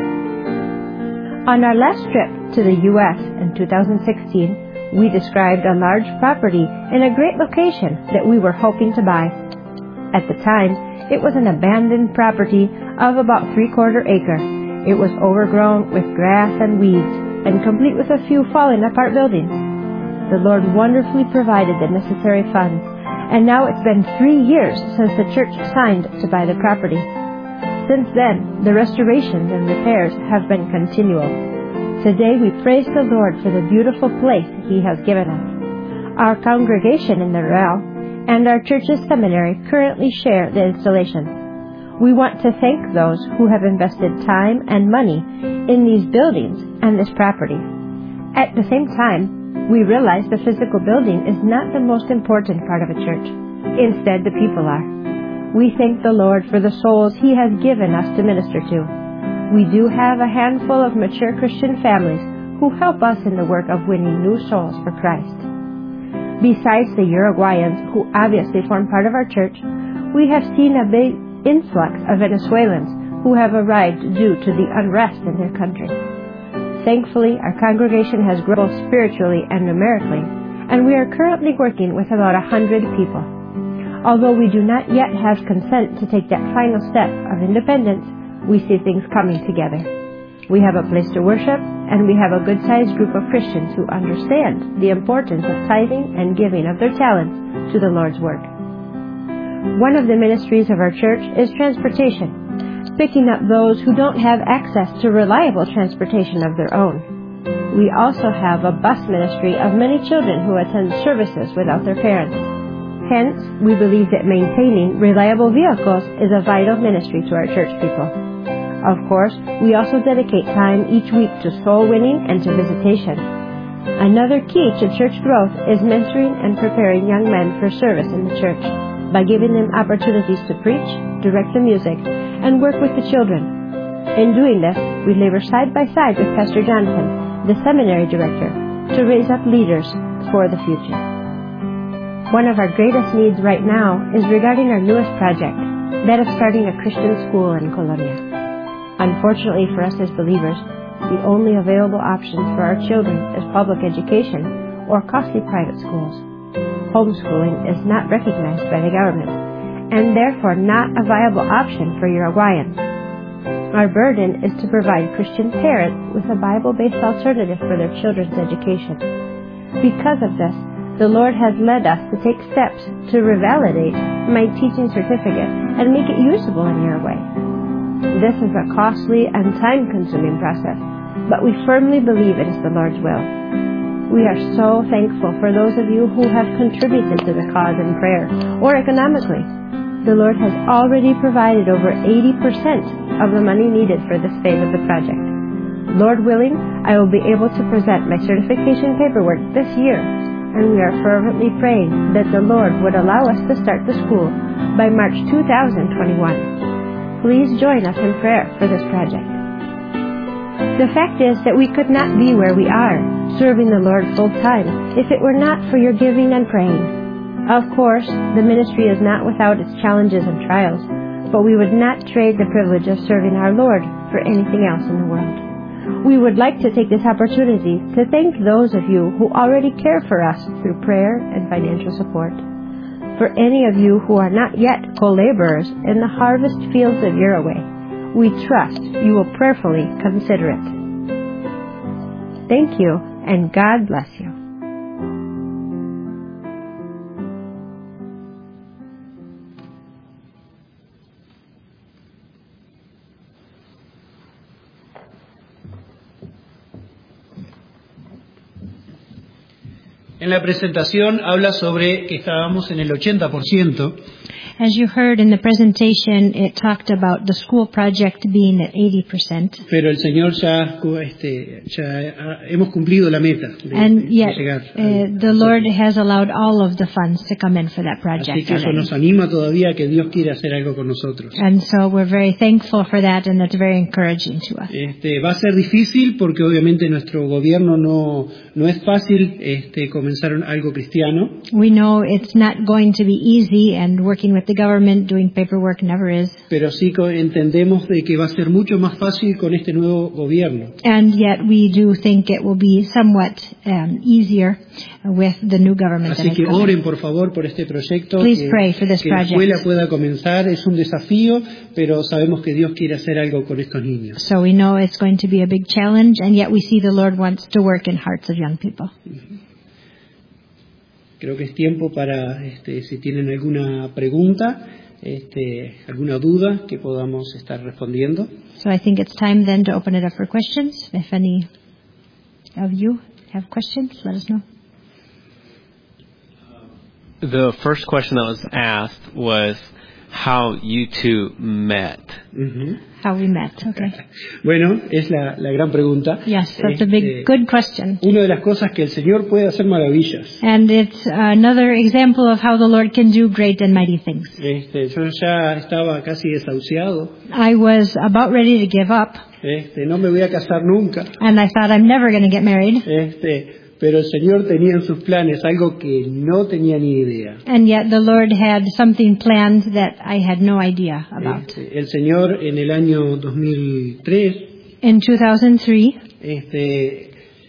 On our last trip to the U S in two thousand sixteen, we described a large property in a great location that we were hoping to buy. At the time, it was an abandoned property of about three-quarter acre. It was overgrown with grass and weeds and complete with a few falling apart buildings. The Lord wonderfully provided the necessary funds, and now it's been three years since the church signed to buy the property. Since then, the restorations and repairs have been continual. Today we praise the Lord for the beautiful place He has given us. Our congregation in the Real and our church's seminary currently share the installation. We want to thank those who have invested time and money in these buildings and this property. At the same time, we realize the physical building is not the most important part of a church. Instead, the people are. We thank the Lord for the souls He has given us to minister to. We do have a handful of mature Christian families who help us in the work of winning new souls for Christ. Besides the Uruguayans, who obviously form part of our church, we have seen a big influx of Venezuelans who have arrived due to the unrest in their country. Thankfully, our congregation has grown both spiritually and numerically, and we are currently working with about a hundred people. Although we do not yet have consent to take that final step of independence, we see things coming together. We have a place to worship, and we have a good-sized group of Christians who understand the importance of tithing and giving of their talents to the Lord's work. One of the ministries of our church is transportation, picking up those who don't have access to reliable transportation of their own. We also have a bus ministry of many children who attend services without their parents. Hence, we believe that maintaining reliable vehicles is a vital ministry to our church people. Of course, we also dedicate time each week to soul winning and to visitation. Another key to church growth is mentoring and preparing young men for service in the church by giving them opportunities to preach, direct the music, and work with the children. In doing this, we labor side by side with Pastor Jonathan, the seminary director, to raise up leaders for the future. One of our greatest needs right now is regarding our newest project, that of starting a Christian school in Colonia. Unfortunately for us as believers, the only available options for our children is public education or costly private schools. Homeschooling is not recognized by the government, and therefore not a viable option for Uruguayans. Our burden is to provide Christian parents with a Bible-based alternative for their children's education. Because of this, the Lord has led us to take steps to revalidate my teaching certificate and make it usable in Uruguay. This is a costly and time-consuming process, but we firmly believe it is the Lord's will. We are so thankful for those of you who have contributed to the cause in prayer or economically. The Lord has already provided over eighty percent of the money needed for this phase of the project. Lord willing, I will be able to present my certification paperwork this year, and we are fervently praying that the Lord would allow us to start the school by March two thousand twenty-one. Please join us in prayer for this project. The fact is that we could not be where we are, serving the Lord full-time, if it were not for your giving and praying. Of course, the ministry is not without its challenges and trials, but we would not trade the privilege of serving our Lord for anything else in the world. We would like to take this opportunity to thank those of you who already care for us through prayer and financial support. For any of you who are not yet co-laborers in the harvest fields of Uruguay, we trust you will prayerfully consider it. Thank you, and God bless you. En la presentación habla sobre que estábamos en el ochenta por ciento. As you heard in the presentation, it talked about the school project being at eighty percent. Pero el Señor ya, este, ya ha, hemos cumplido la meta de, And de yet, llegar. uh, the Lord has allowed all of the funds to come in for that project Así que eso already. nos anima todavía a que Dios quiere hacer algo con nosotros. And so we're very thankful for that, and that's very encouraging to us. Este, va a ser difícil porque obviamente nuestro gobierno no, no es fácil este, comenzar algo cristiano. We know it's not going to be easy, and working with the government, doing paperwork never is. Pero sí entendemos de que va a ser mucho más fácil con este nuevo gobierno. And yet we do think it will be somewhat um, easier with the new government. Así que oren por favor por este proyecto, Please que, pray for this que la project. escuela pueda comenzar. Es un desafío, pero sabemos que Dios quiere hacer algo con estos niños. So we know it's going to be a big challenge, and yet we see the Lord wants to work in hearts of young people. Creo que es tiempo para, este, si tienen alguna pregunta, este, alguna duda que podamos estar respondiendo. So I think it's time then to open it up for questions. If any of you have questions, let us know. The first question that was asked was how you two met. Uh-huh. How we met, okay. Bueno, es la, la gran pregunta. Yes, that's este, a big, good question. Una de las cosas que el Señor puede hacer maravillas. And it's another example of how the Lord can do great and mighty things. Este, yo ya estaba casi desahuciado. I was about ready to give up. Este, no me voy a casar nunca. And I thought I'm never going to get married. Este, pero el Señor tenía en sus planes algo que no tenía ni idea. And yet the Lord had something planned that I had no idea about. Este, el Señor en el año dos mil tres In two thousand three, este,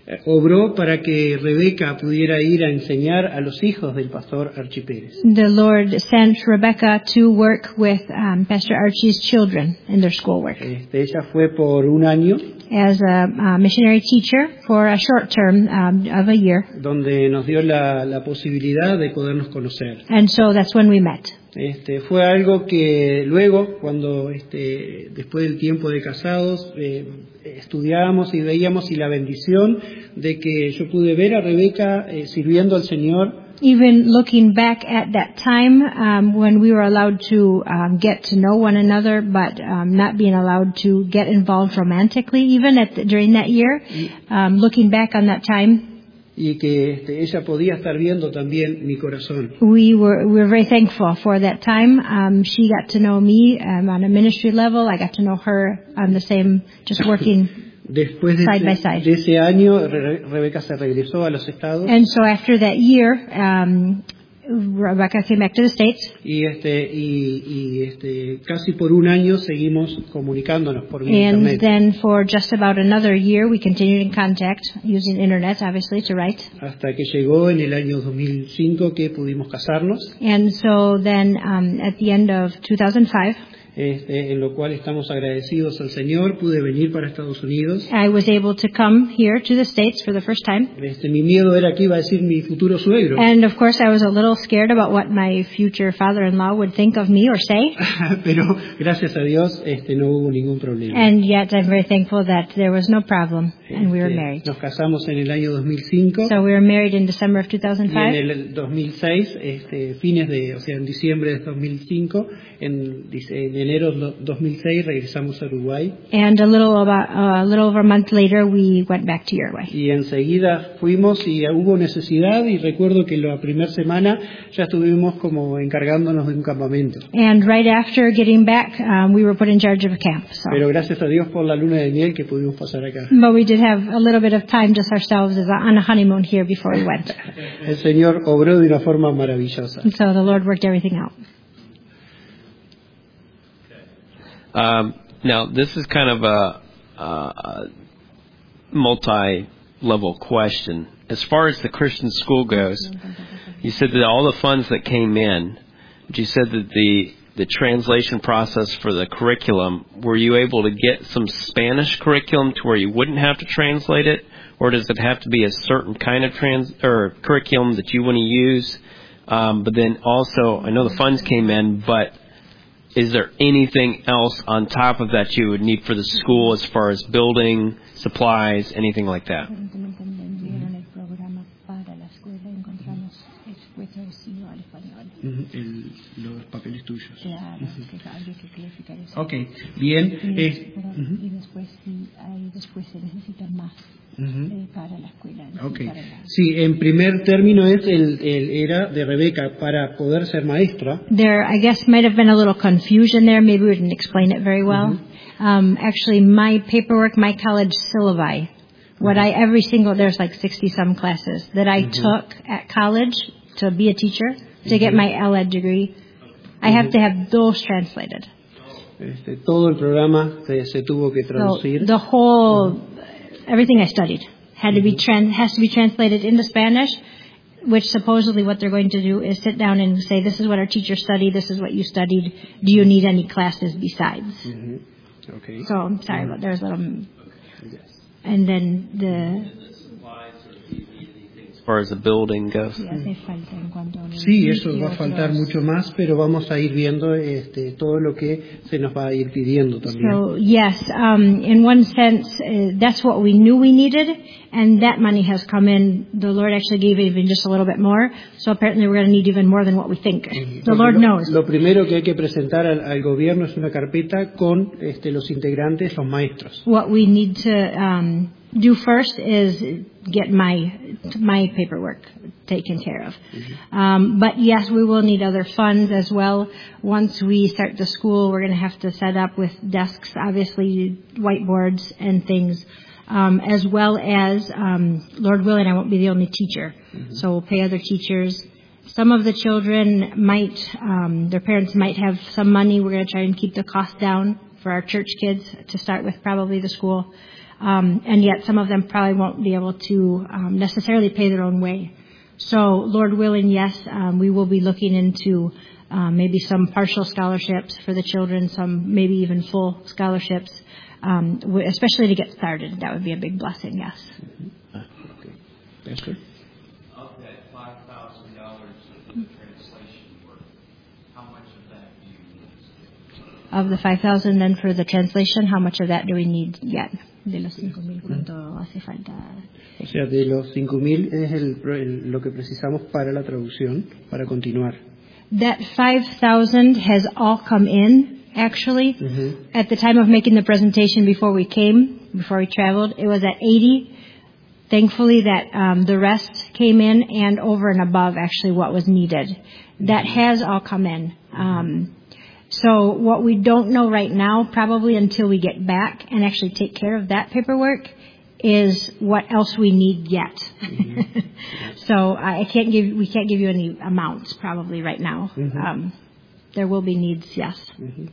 obró para que Rebeca pudiera ir a enseñar a los hijos del pastor Archie Pérez. the Lord sent Rebecca to work with um, Pastor Archie's children in their schoolwork Este, ella fue por un año, as a, a missionary teacher for a short term um, of a year. donde nos dio la, la posibilidad de podernos conocer. And so that's when we met. Este, fue algo que luego, cuando este, después del tiempo de casados, eh, estudiábamos y veíamos y la bendición de que yo pude ver a Rebeca eh, sirviendo al Señor. Even looking back at that time um, when we were allowed to um, get to know one another, but um, not being allowed to get involved romantically, even at the, during that year, um, looking back on that time, Y que este, ella podía estar viendo también mi corazón. we were we were very thankful for that time. Um, she got to know me um, on a ministry level. I got to know her on the same, just working. Después de, Side by ese, side. de ese año, Re- Rebeca se regresó a los Estados And so after that year, um, Rebecca came back to the States. y, este, y, y este, casi por un año seguimos comunicándonos por vía And internet. then for just about another year, we continued in contact using internet, obviously, to write. Hasta que llegó en el año dos mil cinco que pudimos casarnos, And so then um, at the end of two thousand five, este, en lo cual estamos agradecidos al Señor. Pude venir para Estados Unidos. I was able to come here to the States for the first time. Este, mi miedo era que iba a decir mi futuro suegro, And of course, I was a little scared about what my future father-in-law would think of me or say. pero gracias a Dios este, no hubo ningún problema. And yet I'm very thankful that there was no problem and we were Este, married. Nos casamos en el año dos mil cinco. So we were married in December of two thousand Y en five. el dos mil seis, este, fines de, o sea, en diciembre de dos mil cinco, en, en enero de dos mil seis regresamos a Uruguay And a little about uh, a little over a month later, we went back to Uruguay. y enseguida fuimos y hubo necesidad y recuerdo que la primera semana ya estuvimos como encargándonos de un campamento. And right after getting back, um, we were put in charge of a camp. So. Pero gracias a Dios por la luna de miel que pudimos pasar acá. But we did have a little bit of time just ourselves as a, on a honeymoon here before we went. El Señor obró de una forma maravillosa. And so the Lord worked everything out. Um, now, this is kind of a, a multi-level question. As far as the Christian school goes, you said that all the funds that came in, but you said that the the translation process for the curriculum, were you able to get some Spanish curriculum to where you wouldn't have to translate it, or does it have to be a certain kind of trans or curriculum that you want to use? Um, but then also, I know the funds came in, but is there anything else on top of that you would need for the school as far as building, supplies, anything like that? El, los papeles tuyos. Ok, bien. Eh, y después si hay, después se necesitan más eh, para la escuela. Okay. Para la... Sí, en primer término es el, el era de Rebeca para poder ser maestra. There, I guess, might have been a little confusion there. Maybe we didn't explain it very well. Mm-hmm. Um, actually, my paperwork, my college syllabi, what I every single there's like sixty some classes that I mm-hmm. took at college to be a teacher. To get my L E D degree, I have to have those translated. Este, todo el programa se, se tuvo que traducir. So the whole, everything I studied had to be trans, has to be translated into Spanish, which supposedly what they're going to do is sit down and say, this is what our teacher studied, this is what you studied, do you need any classes besides? Mm-hmm. Okay. So I'm sorry, mm-hmm. but there's a little, yes. And then the... As far as the building goes. Sí, eso va a faltar mucho más, pero vamos a ir viendo este, todo lo que se nos va a ir pidiendo también. So yes, um, in one sense, uh, that's what we knew we needed, and that money has come in. The Lord actually gave even just a little bit more, so apparently we're going to need even more than what we think. Mm-hmm. The Lord lo, knows. Lo primero que hay que presentar al, al gobierno es una carpeta con este, los integrantes, los maestros. What we need to um, do first is get my my paperwork taken care of. Mm-hmm. Um, but yes, we will need other funds as well. Once we start the school, we're going to have to set up with desks, obviously whiteboards and things, um, as well as, um, Lord willing, I won't be the only teacher. Mm-hmm. So we'll pay other teachers. Some of the children might, um, their parents might have some money. We're going to try and keep the cost down for our church kids to start with, probably the school. Um, and yet some of them probably won't be able to um, necessarily pay their own way. So, Lord willing, yes, um, we will be looking into um, maybe some partial scholarships for the children, some maybe even full scholarships, um, w- especially to get started. That would be a big blessing, yes. Mm-hmm. Okay. That's good. Of that five thousand dollars of the translation work, how much of that do you need? Of the five thousand dollars then for the translation, how much of that do we need yet? De los cinco mil, ¿cuánto hace falta? O sea, de los cinco mil es el, el, lo que precisamos para la traducción, para continuar. That five thousand has all come in, actually. Mm-hmm. At the time of making the presentation before we came, before we traveled, it was at eighty. Thankfully that um, the rest came in and over and above actually what was needed. That has all come in. Um, So what we don't know right now, probably until we get back and actually take care of that paperwork, is what else we need yet. Mm-hmm. So I can't give, we can't give you any amounts probably right now. Mm-hmm. Um, there will be needs, yes. Mm-hmm.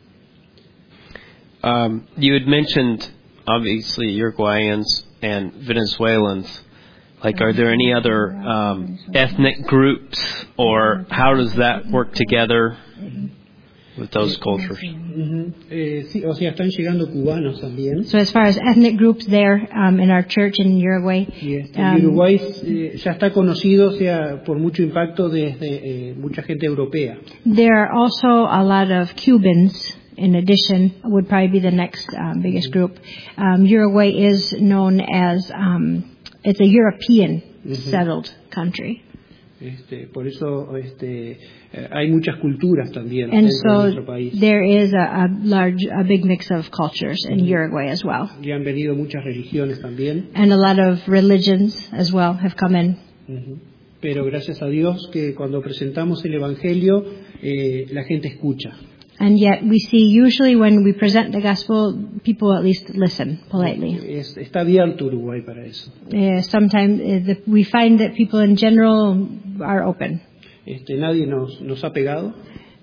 Um, you had mentioned, obviously, Uruguayans and Venezuelans. Like, are there any other um, ethnic groups, or how does that work together? Mm-hmm. With those cultures. Uh-huh. eh, sí, o sea, están llegando cubanos también. So as far as ethnic groups there um, in our church in Uruguay. Y este, um, Uruguay eh, ya está conocido, o sea, por mucho impacto desde eh, mucha gente europea. There are also a lot of Cubans. In addition, would probably be the next um, biggest group. Um, Uruguay is known as um, it's a European uh-huh. settled country. Este, por eso este, hay muchas culturas también and dentro so de nuestro país. There is a, a large, a big mix of cultures in mm-hmm. Uruguay as well. Y han venido muchas religiones también. And a lot of religions as well have come in. Mm-hmm. Pero gracias a Dios que cuando presentamos el Evangelio eh, la gente escucha. And yet we see usually when we present the gospel, people at least listen politely. Es, está abierto Uruguay para eso. Uh, sometimes uh, the, we find that people in general are open. Este, nadie nos, nos ha pegado.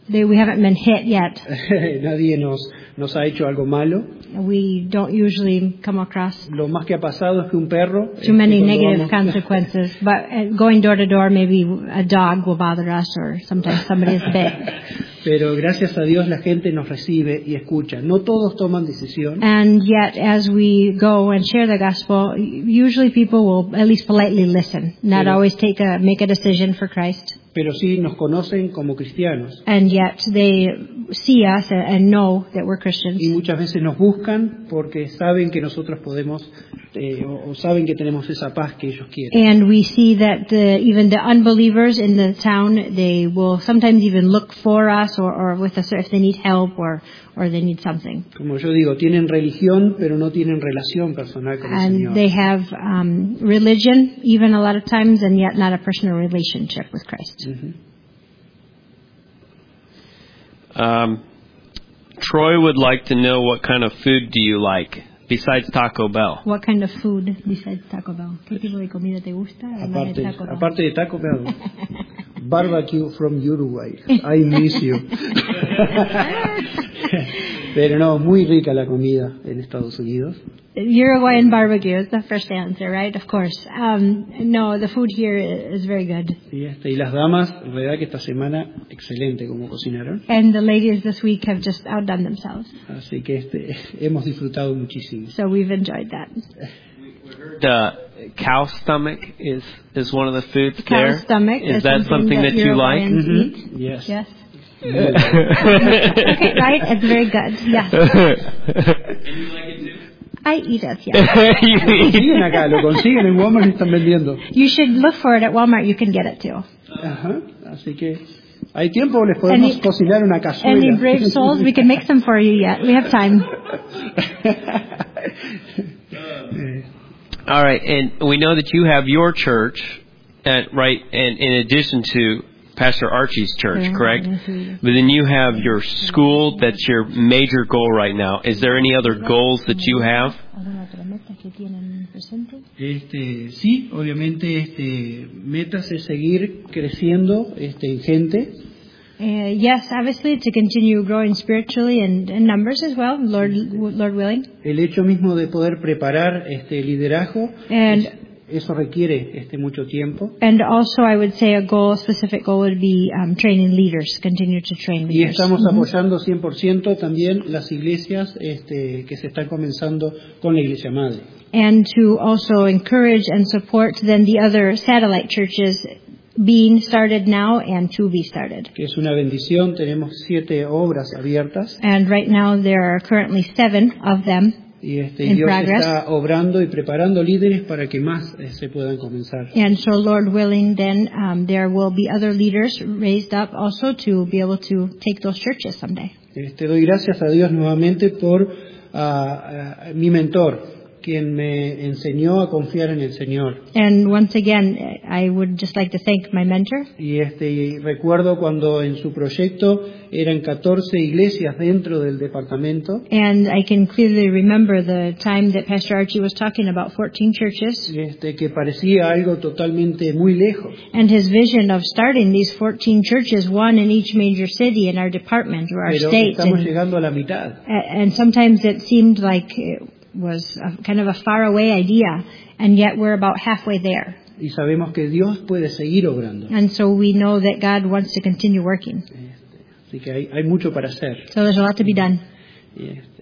They, we haven't been hit yet. Nadie nos, nos ha hecho algo malo. We don't usually come across Lo más que ha pasado es que un perro... too many este, cuando negative vamos- consequences. But uh, going door to door, maybe a dog will bother us, or sometimes somebody is bit. Pero gracias a Dios la gente nos recibe y escucha. No todos toman decisión, And yet, as we go and share the gospel, usually people will at least politely listen, not Pero- always take a make a decision for Christ. pero sí nos conocen como cristianos. And yet they see us and and know that we're Y Christians. muchas veces nos buscan porque saben que nosotros podemos, eh, o, o saben que tenemos esa paz que ellos quieren. And we see that the, even the unbelievers in the town, they will sometimes even look for us or, or with us if they need help or, or they need something. Como yo digo, tienen religión, pero no tienen relación personal con el And Señor. they have um, religion, even a lot of times, and yet not a personal relationship with Christ. Ujú. Um, Troy would like to know what kind of food do you like besides Taco Bell? What kind of food besides Taco Bell? ¿Qué tipo de comida te gusta? además de Aparte, Taco Bell? aparte de Taco Bell, barbecue from Uruguay. I miss you. Pero no, muy rica la comida en Estados Unidos. Uruguayan barbecue is the first answer, right? Of course. Um, no, the food here is very good. Y, este, y las damas, en realidad que esta semana, excelente como cocinaron. And the ladies this week have just outdone themselves. Así que este, hemos disfrutado muchísimo. So we've enjoyed that. The cow stomach is is one of the foods Cow there. stomach Is is that something something that that you like? Uruguayans Mhm. eat. Yes. Yes. Okay, right? It's very good. Yeah. I eat it, yeah. Siguen acá, lo consiguen en Walmart y están vendiendo. You should look for it at Walmart. You can get it too. Ajá. Así que hay tiempo, les podemos Any- cocinar una cazuela. Any brave souls, we can make some for you yet. We have time. Eh, All right, and we know that you have your church, at, right, and in addition to Pastor Archie's church, Yeah, correct? yes, we do. But then you have your school. That's your major goal right now. Is there any other goals that you have? Este, sí, obviamente, este, metas es seguir creciendo, este, en gente. Uh, yes, obviously, to continue growing spiritually and in numbers as well, Lord, Lord willing. El hecho mismo de poder preparar este liderazgo, And es- eso requiere este mucho tiempo. and also, I would say a goal, a specific goal would be um, training leaders, continue to train Y leaders. estamos Mhm. apoyando cien por ciento también las iglesias este, que se están comenzando con la iglesia madre. And to also encourage and support then the other satellite churches being started now and to be started. Que es una bendición, tenemos siete obras abiertas And right now, there are currently seven of them. y este, In Dios progress. está obrando y preparando líderes para que más eh, se puedan comenzar. And so, Lord willing, then um, there will be other leaders raised up also to be able to take those churches someday. Este, doy gracias a Dios nuevamente por ah, ah, mi mentor, quien me enseñó a confiar en el Señor. And once again, I would just like to thank my mentor. Y este, y recuerdo cuando en su proyecto eran catorce iglesias dentro del departamento. And I can clearly remember the time that Pastor Archie was talking about fourteen churches Este, que parecía algo totalmente muy lejos. and his vision of starting these fourteen churches, one in each major city in our department or our Pero state. estamos And, llegando a la mitad. and sometimes it seemed like it was a, kind of a faraway idea, and yet we're about halfway there. Y sabemos que Dios puede seguir obrando. And so we know that God wants to continue working. Este, así que hay, hay mucho para hacer. So there's a lot to be done. Y este,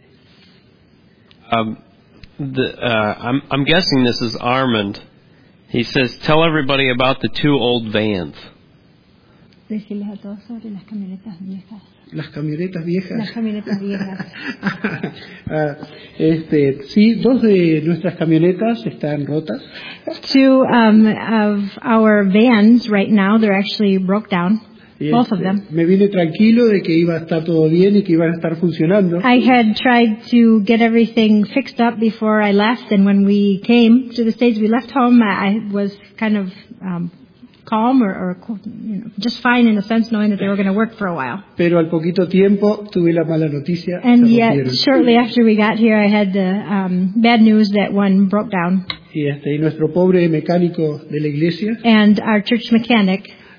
Um, the, uh, I'm, I'm guessing this is Armand. He says, tell everybody about the two old vans. Decirles a todos sobre las camionetas viejas. las camionetas viejas. Las camionetas viejas. Ah, este, sí, dos de nuestras camionetas están rotas. Two um, of our vans right now, they're actually broke down. Y Both of este, them. me vine tranquilo de que iba a estar todo bien y que iban a estar funcionando. I had tried to get everything fixed up before I left, and when we came to the States, we left home, I was kind of um, calm or, or you know, just fine in a sense, knowing that they were going to work for a while. Pero al poquito tiempo tuve la mala noticia. And se yet, rompieron. shortly after we got here, I had the um, bad news that one broke down. Y, este, y nuestro pobre mecánico de la iglesia And our church mechanic,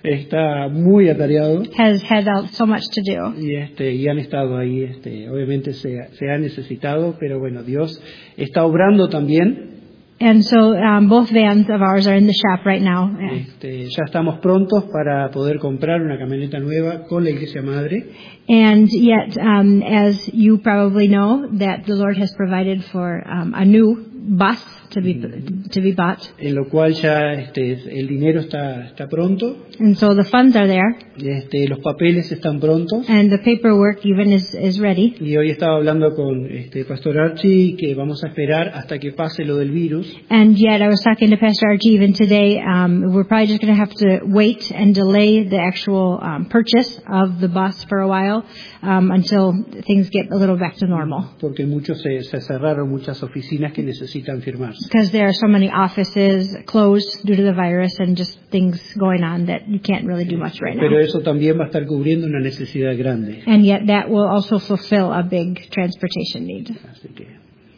está muy atareado has had uh, so much to do. y este y han estado ahí, este, obviamente se, se ha necesitado, pero bueno, Dios está obrando también. And so um, both vans of ours are in the shop right now. Este, ya estamos prontos para poder comprar una camioneta nueva con la iglesia madre. And yet, um, as you probably know, that the Lord has provided for um, a new bus to be to be bought. En lo cual ya este, el dinero está, está pronto. And so the funds are there. Este, los papeles están prontos. And the paperwork even is, is ready. Y hoy estaba hablando con este Pastor Archie que vamos a esperar hasta que pase lo del virus. And yet I was talking to Pastor Archie even today. Um, we're probably just going to have to wait and delay the actual um, purchase of the bus for a while um, until things get a little back to normal. Porque muchos se, se cerraron, muchas oficinas que necesitan firmar. Because there are so many offices closed due to the virus and just things going on that you can't really do much right now. Pero eso también va a estar cubriendo una necesidad grande. And yet that will also fulfill a big transportation need. Así que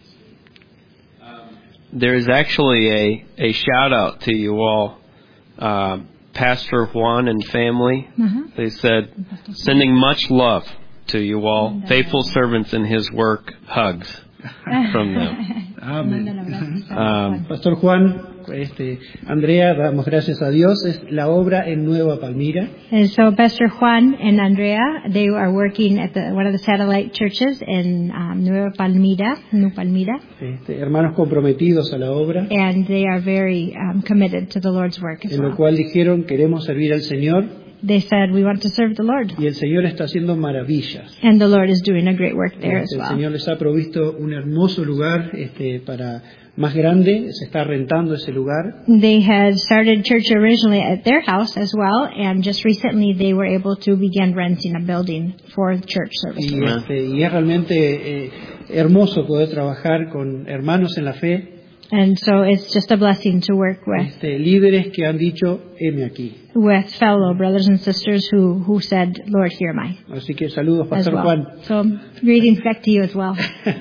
There's actually a, a shout out to you all, uh, Pastor Juan and family. Uh-huh. They said, sending much love to you all, faithful servants in his work, hugs from them. Amén. Um, Pastor Juan, este, Andrea, damos gracias a Dios. Es la obra en Nueva Palmira. And so Pastor Juan and Andrea, they are working at the, one of the satellite churches in um, Nueva Palmira, New Palmira, Este, hermanos comprometidos a la obra, and they are very um, committed to the Lord's work as en lo well. cual dijeron queremos servir al Señor They said, we want to serve the Lord. y el Señor está haciendo maravillas. And the Lord is doing a great work there as Este, el well. Señor les ha provisto un hermoso lugar este, para más grande, se está rentando ese lugar. They had started church originally at their house as well, and just recently they were able to begin renting a building for church services. Y, este, y es realmente eh, hermoso poder trabajar con hermanos en la fe, And so it's just a blessing to work with, este, líderes que han dicho, heme aquí. with fellow brothers and sisters who, who said, Lord, here am I, Así que saludos, as Pastor well. Juan. So greetings back to you as well.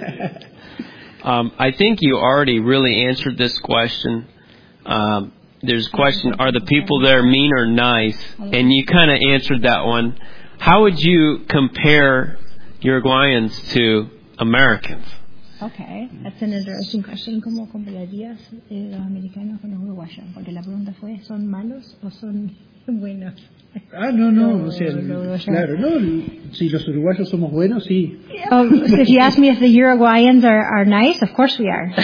um, I think you already really answered this question. Um, there's a question, are the people there mean or nice? And you kind of answered that one. How would you compare Uruguayans to Americans? Okay, that's an interesting question. ¿Cómo compararías eh, los americanos con los uruguayos? Porque la pregunta fue, ¿son malos o son buenos? Ah, no, no, No, o sea, no, no, claro, no, si los uruguayos somos buenos, sí. Oh, so if you ask me if the Uruguayans are, are nice, of course we are.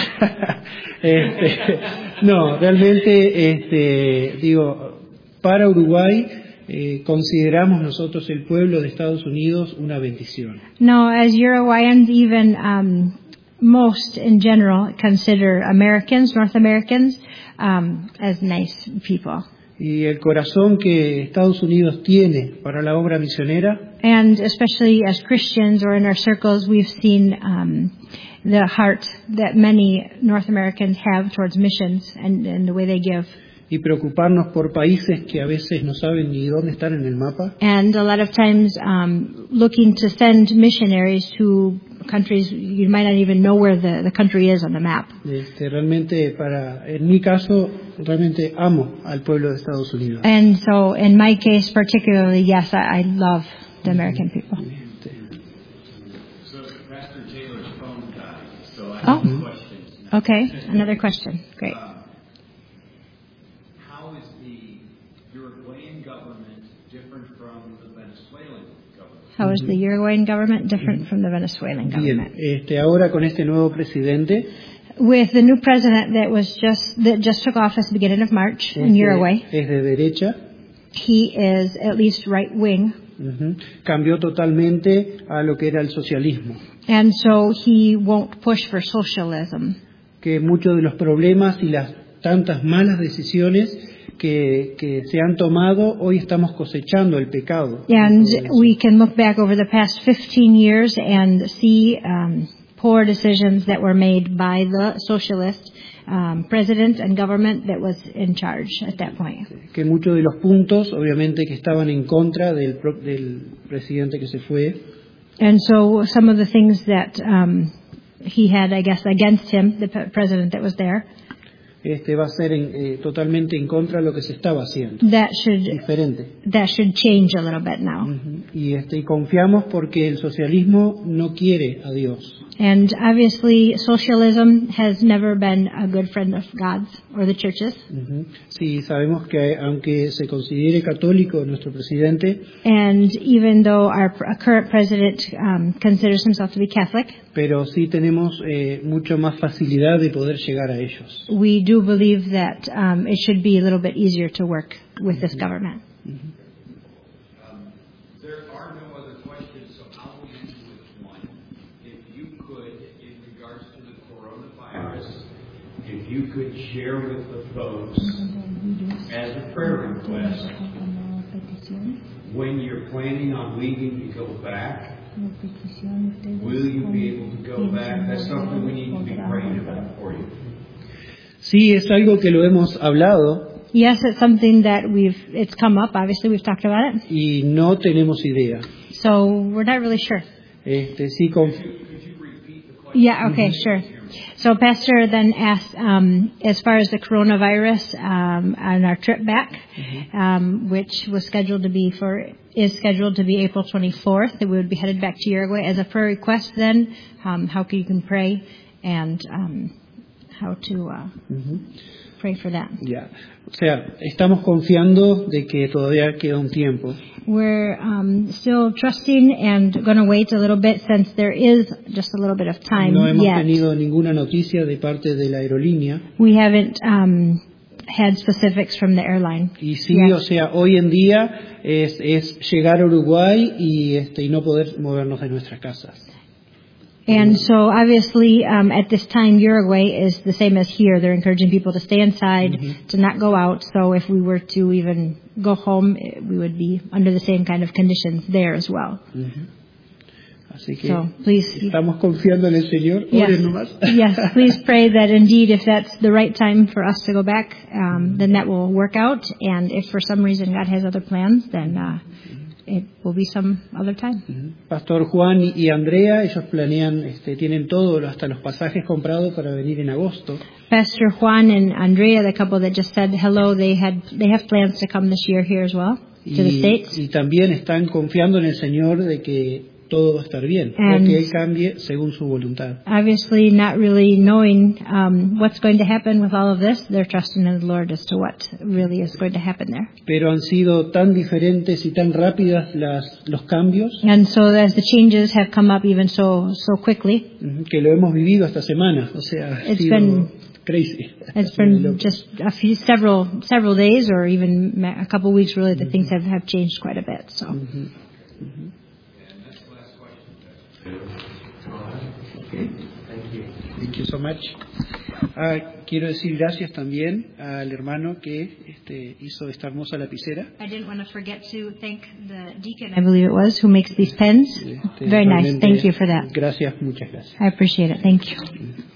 Este, no, realmente, este, digo, para Uruguay eh, consideramos nosotros el pueblo de Estados Unidos una bendición. No, as Uruguayans, even um, most in general consider Americans, North Americans, um, as nice people. Y el corazón que Estados Unidos tiene para la obra misionera And especially as Christians or in our circles, we've seen um, the heart that many North Americans have towards missions and, and the way they give. y preocuparnos por países que a veces no saben ni dónde están en el mapa. And a lot of times um, looking to send missionaries to countries you might not even know where the, the country is on the map. Este, realmente, para, en mi caso, realmente amo al pueblo de Estados Unidos. And so in my case particularly, yes, I, I love the American people. Este, So Pastor Taylor's phone died, so I Oh. have a question. Okay, another question. Great. Uh, how is the Uruguayan government different from the Venezuelan government? How is the Uruguayan government different from the Venezuelan bien, government? este, ahora con este nuevo presidente, With the new president that was just that just took office at the beginning of March in este, Uruguay, es de derecha, he is at least right wing, ujú, cambió totalmente a lo que era el socialismo, and so he won't push for socialism. que muchos de los problemas y las tantas malas decisiones que, que se han tomado, hoy estamos cosechando el pecado. And we can look back over the past fifteen years and see um, poor decisions that were made by the socialist um, president and government that was in charge at that point. Que muchos de los puntos, obviamente, que estaban en contra del, pro- del presidente que se fue, And so some of the things that um, he had, I guess, against him, the pe- president that was there, este va a ser en, eh, totalmente en contra de lo que se estaba haciendo. That should Diferente. that should change a little bit now. Ujú. Y, este, y confiamos porque el socialismo no quiere a Dios. And obviously, socialism has never been a good friend of God's or the church's. Ujú. Sí, sabemos que aunque se considere católico nuestro presidente, And even though our pr- current president um, considers himself to be Catholic, pero sí tenemos eh, mucho más facilidad de poder llegar a ellos. we do believe that um, it should be a little bit easier to work with this government. Um, there are no other questions, so I'll leave you with one. If you could, in regards to the coronavirus, if you could share with the folks, as a prayer request, when you're planning on leaving to go back, will you be able to go back? That's something we need to be praying about for you. Sí, es algo que lo hemos hablado Yes, it's something that we've, it's come up, obviously we've talked about it. y no tenemos idea. So we're not really sure. Este, sí, conf- Yeah, okay, sure. So Pastor then asked, um, as far as the coronavirus, um, on our trip back, um, which was scheduled to be for, is scheduled to be April twenty-fourth, that we would be headed back to Uruguay. As a prayer request then, um, how you can pray and, um, how to, uh, Ujú. pray for that. Ya. O sea, estamos confiando de que todavía queda un tiempo. We're um, still trusting and going to wait a little bit since there is just a little bit of time No hemos yet. tenido ninguna noticia de parte de la aerolínea. We haven't um, had specifics from the airline. Y sí, yet. o sea, hoy en día es, es llegar a Uruguay y, este, y no poder movernos de nuestras casas. And so obviously um, at this time Uruguay is the same as here. They're encouraging people to stay inside, Mm-hmm. to not go out. So if we were to even go home, eh, we would be under the same kind of conditions there as well. Ujú. Así que So please, estamos confiando en el Señor. yes, Oren nomás. yes, please pray that indeed if that's the right time for us to go back, um, then that will work out. And if for some reason God has other plans, then uh, it will be some other time. Ujú. Pastor Juan y y Andrea, ellos planean, este, tienen todo, hasta los pasajes comprados para venir en agosto. Pastor Juan and Andrea, the couple that just said hello, they had they have plans to come this year here as well to the Y, States. y también están confiando en el Señor de que todo va a estar bien, o And- que Él cambie según su voluntad. Obviously, not really knowing um, what's going to happen with all of this, they're trusting in the Lord as to what really is going to happen there. Pero han sido tan diferentes y tan rápidas las, los cambios, And so, as the changes have come up even so so quickly, ujú, que lo hemos vivido esta semana. O sea, ha It's sido been- crazy. it's Muy been loco. just a few several several days or even ma- a couple weeks really that things have, have changed quite a bit. So. Ujú. Okay. Thank you so much. Ah, quiero decir gracias también al hermano que este, hizo esta hermosa lapicera. I didn't want to forget to thank the deacon, I believe it was, who makes these pens. Este, Very nice. realmente, Thank you for that. Gracias, muchas gracias. I appreciate it. Thank you.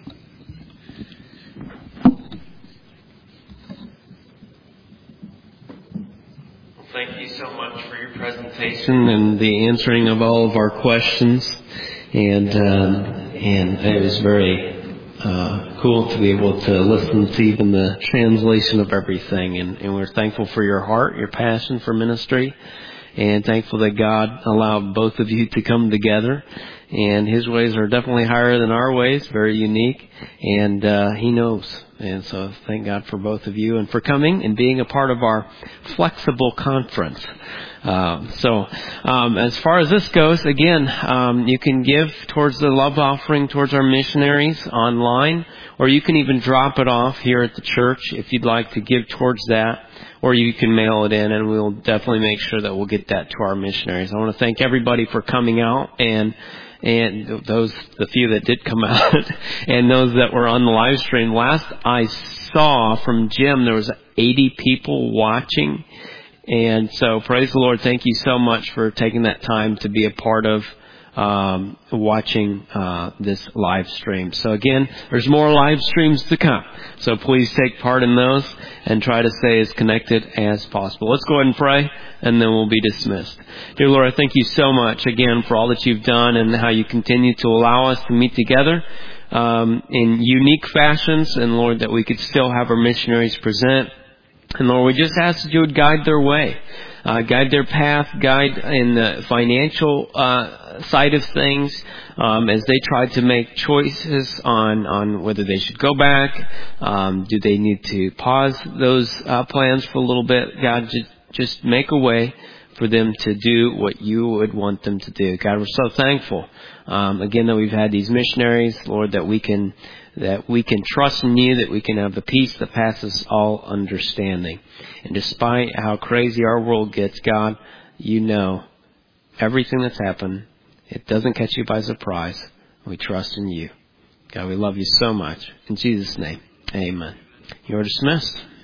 Thank you so much for your presentation and the answering of all of our questions. And um, and it was very uh, cool to be able to listen to even the translation of everything. And, and we're thankful for your heart, your passion for ministry, and thankful that God allowed both of you to come together. And His ways are definitely higher than our ways, very unique, and uh, He knows. And so thank God for both of you and for coming and being a part of our flexible conference. Um, so um, as far as this goes, again, um, you can give towards the love offering towards our missionaries online, or you can even drop it off here at the church if you'd like to give towards that, or you can mail it in, and we'll definitely make sure that we'll get that to our missionaries. I want to thank everybody for coming out, and and those, the few that did come out, and those that were on the live stream. Last I saw from Jim, there was eighty people watching. And so praise the Lord. Thank you so much for taking that time to be a part of um, watching uh, this live stream. So again, there's more live streams to come. So please take part in those and try to stay as connected as possible. Let's go ahead and pray, and then we'll be dismissed. Dear Lord, I thank you so much again for all that you've done and how you continue to allow us to meet together. um, in unique fashions, and Lord, that we could still have our missionaries present. And Lord, we just ask that you would guide their way, uh, guide their path, guide in the financial uh, side of things um, as they try to make choices on, on whether they should go back. Um, do they need to pause those uh, plans for a little bit? God, just, just make a way for them to do what you would want them to do. God, we're so thankful, um, again, that we've had these missionaries, Lord, that we can that we can trust in you, that we can have the peace that passes all understanding. And despite how crazy our world gets, God, you know everything that's happened. It doesn't catch you by surprise. We trust in you. God, we love you so much. In Jesus' name, amen. You are dismissed.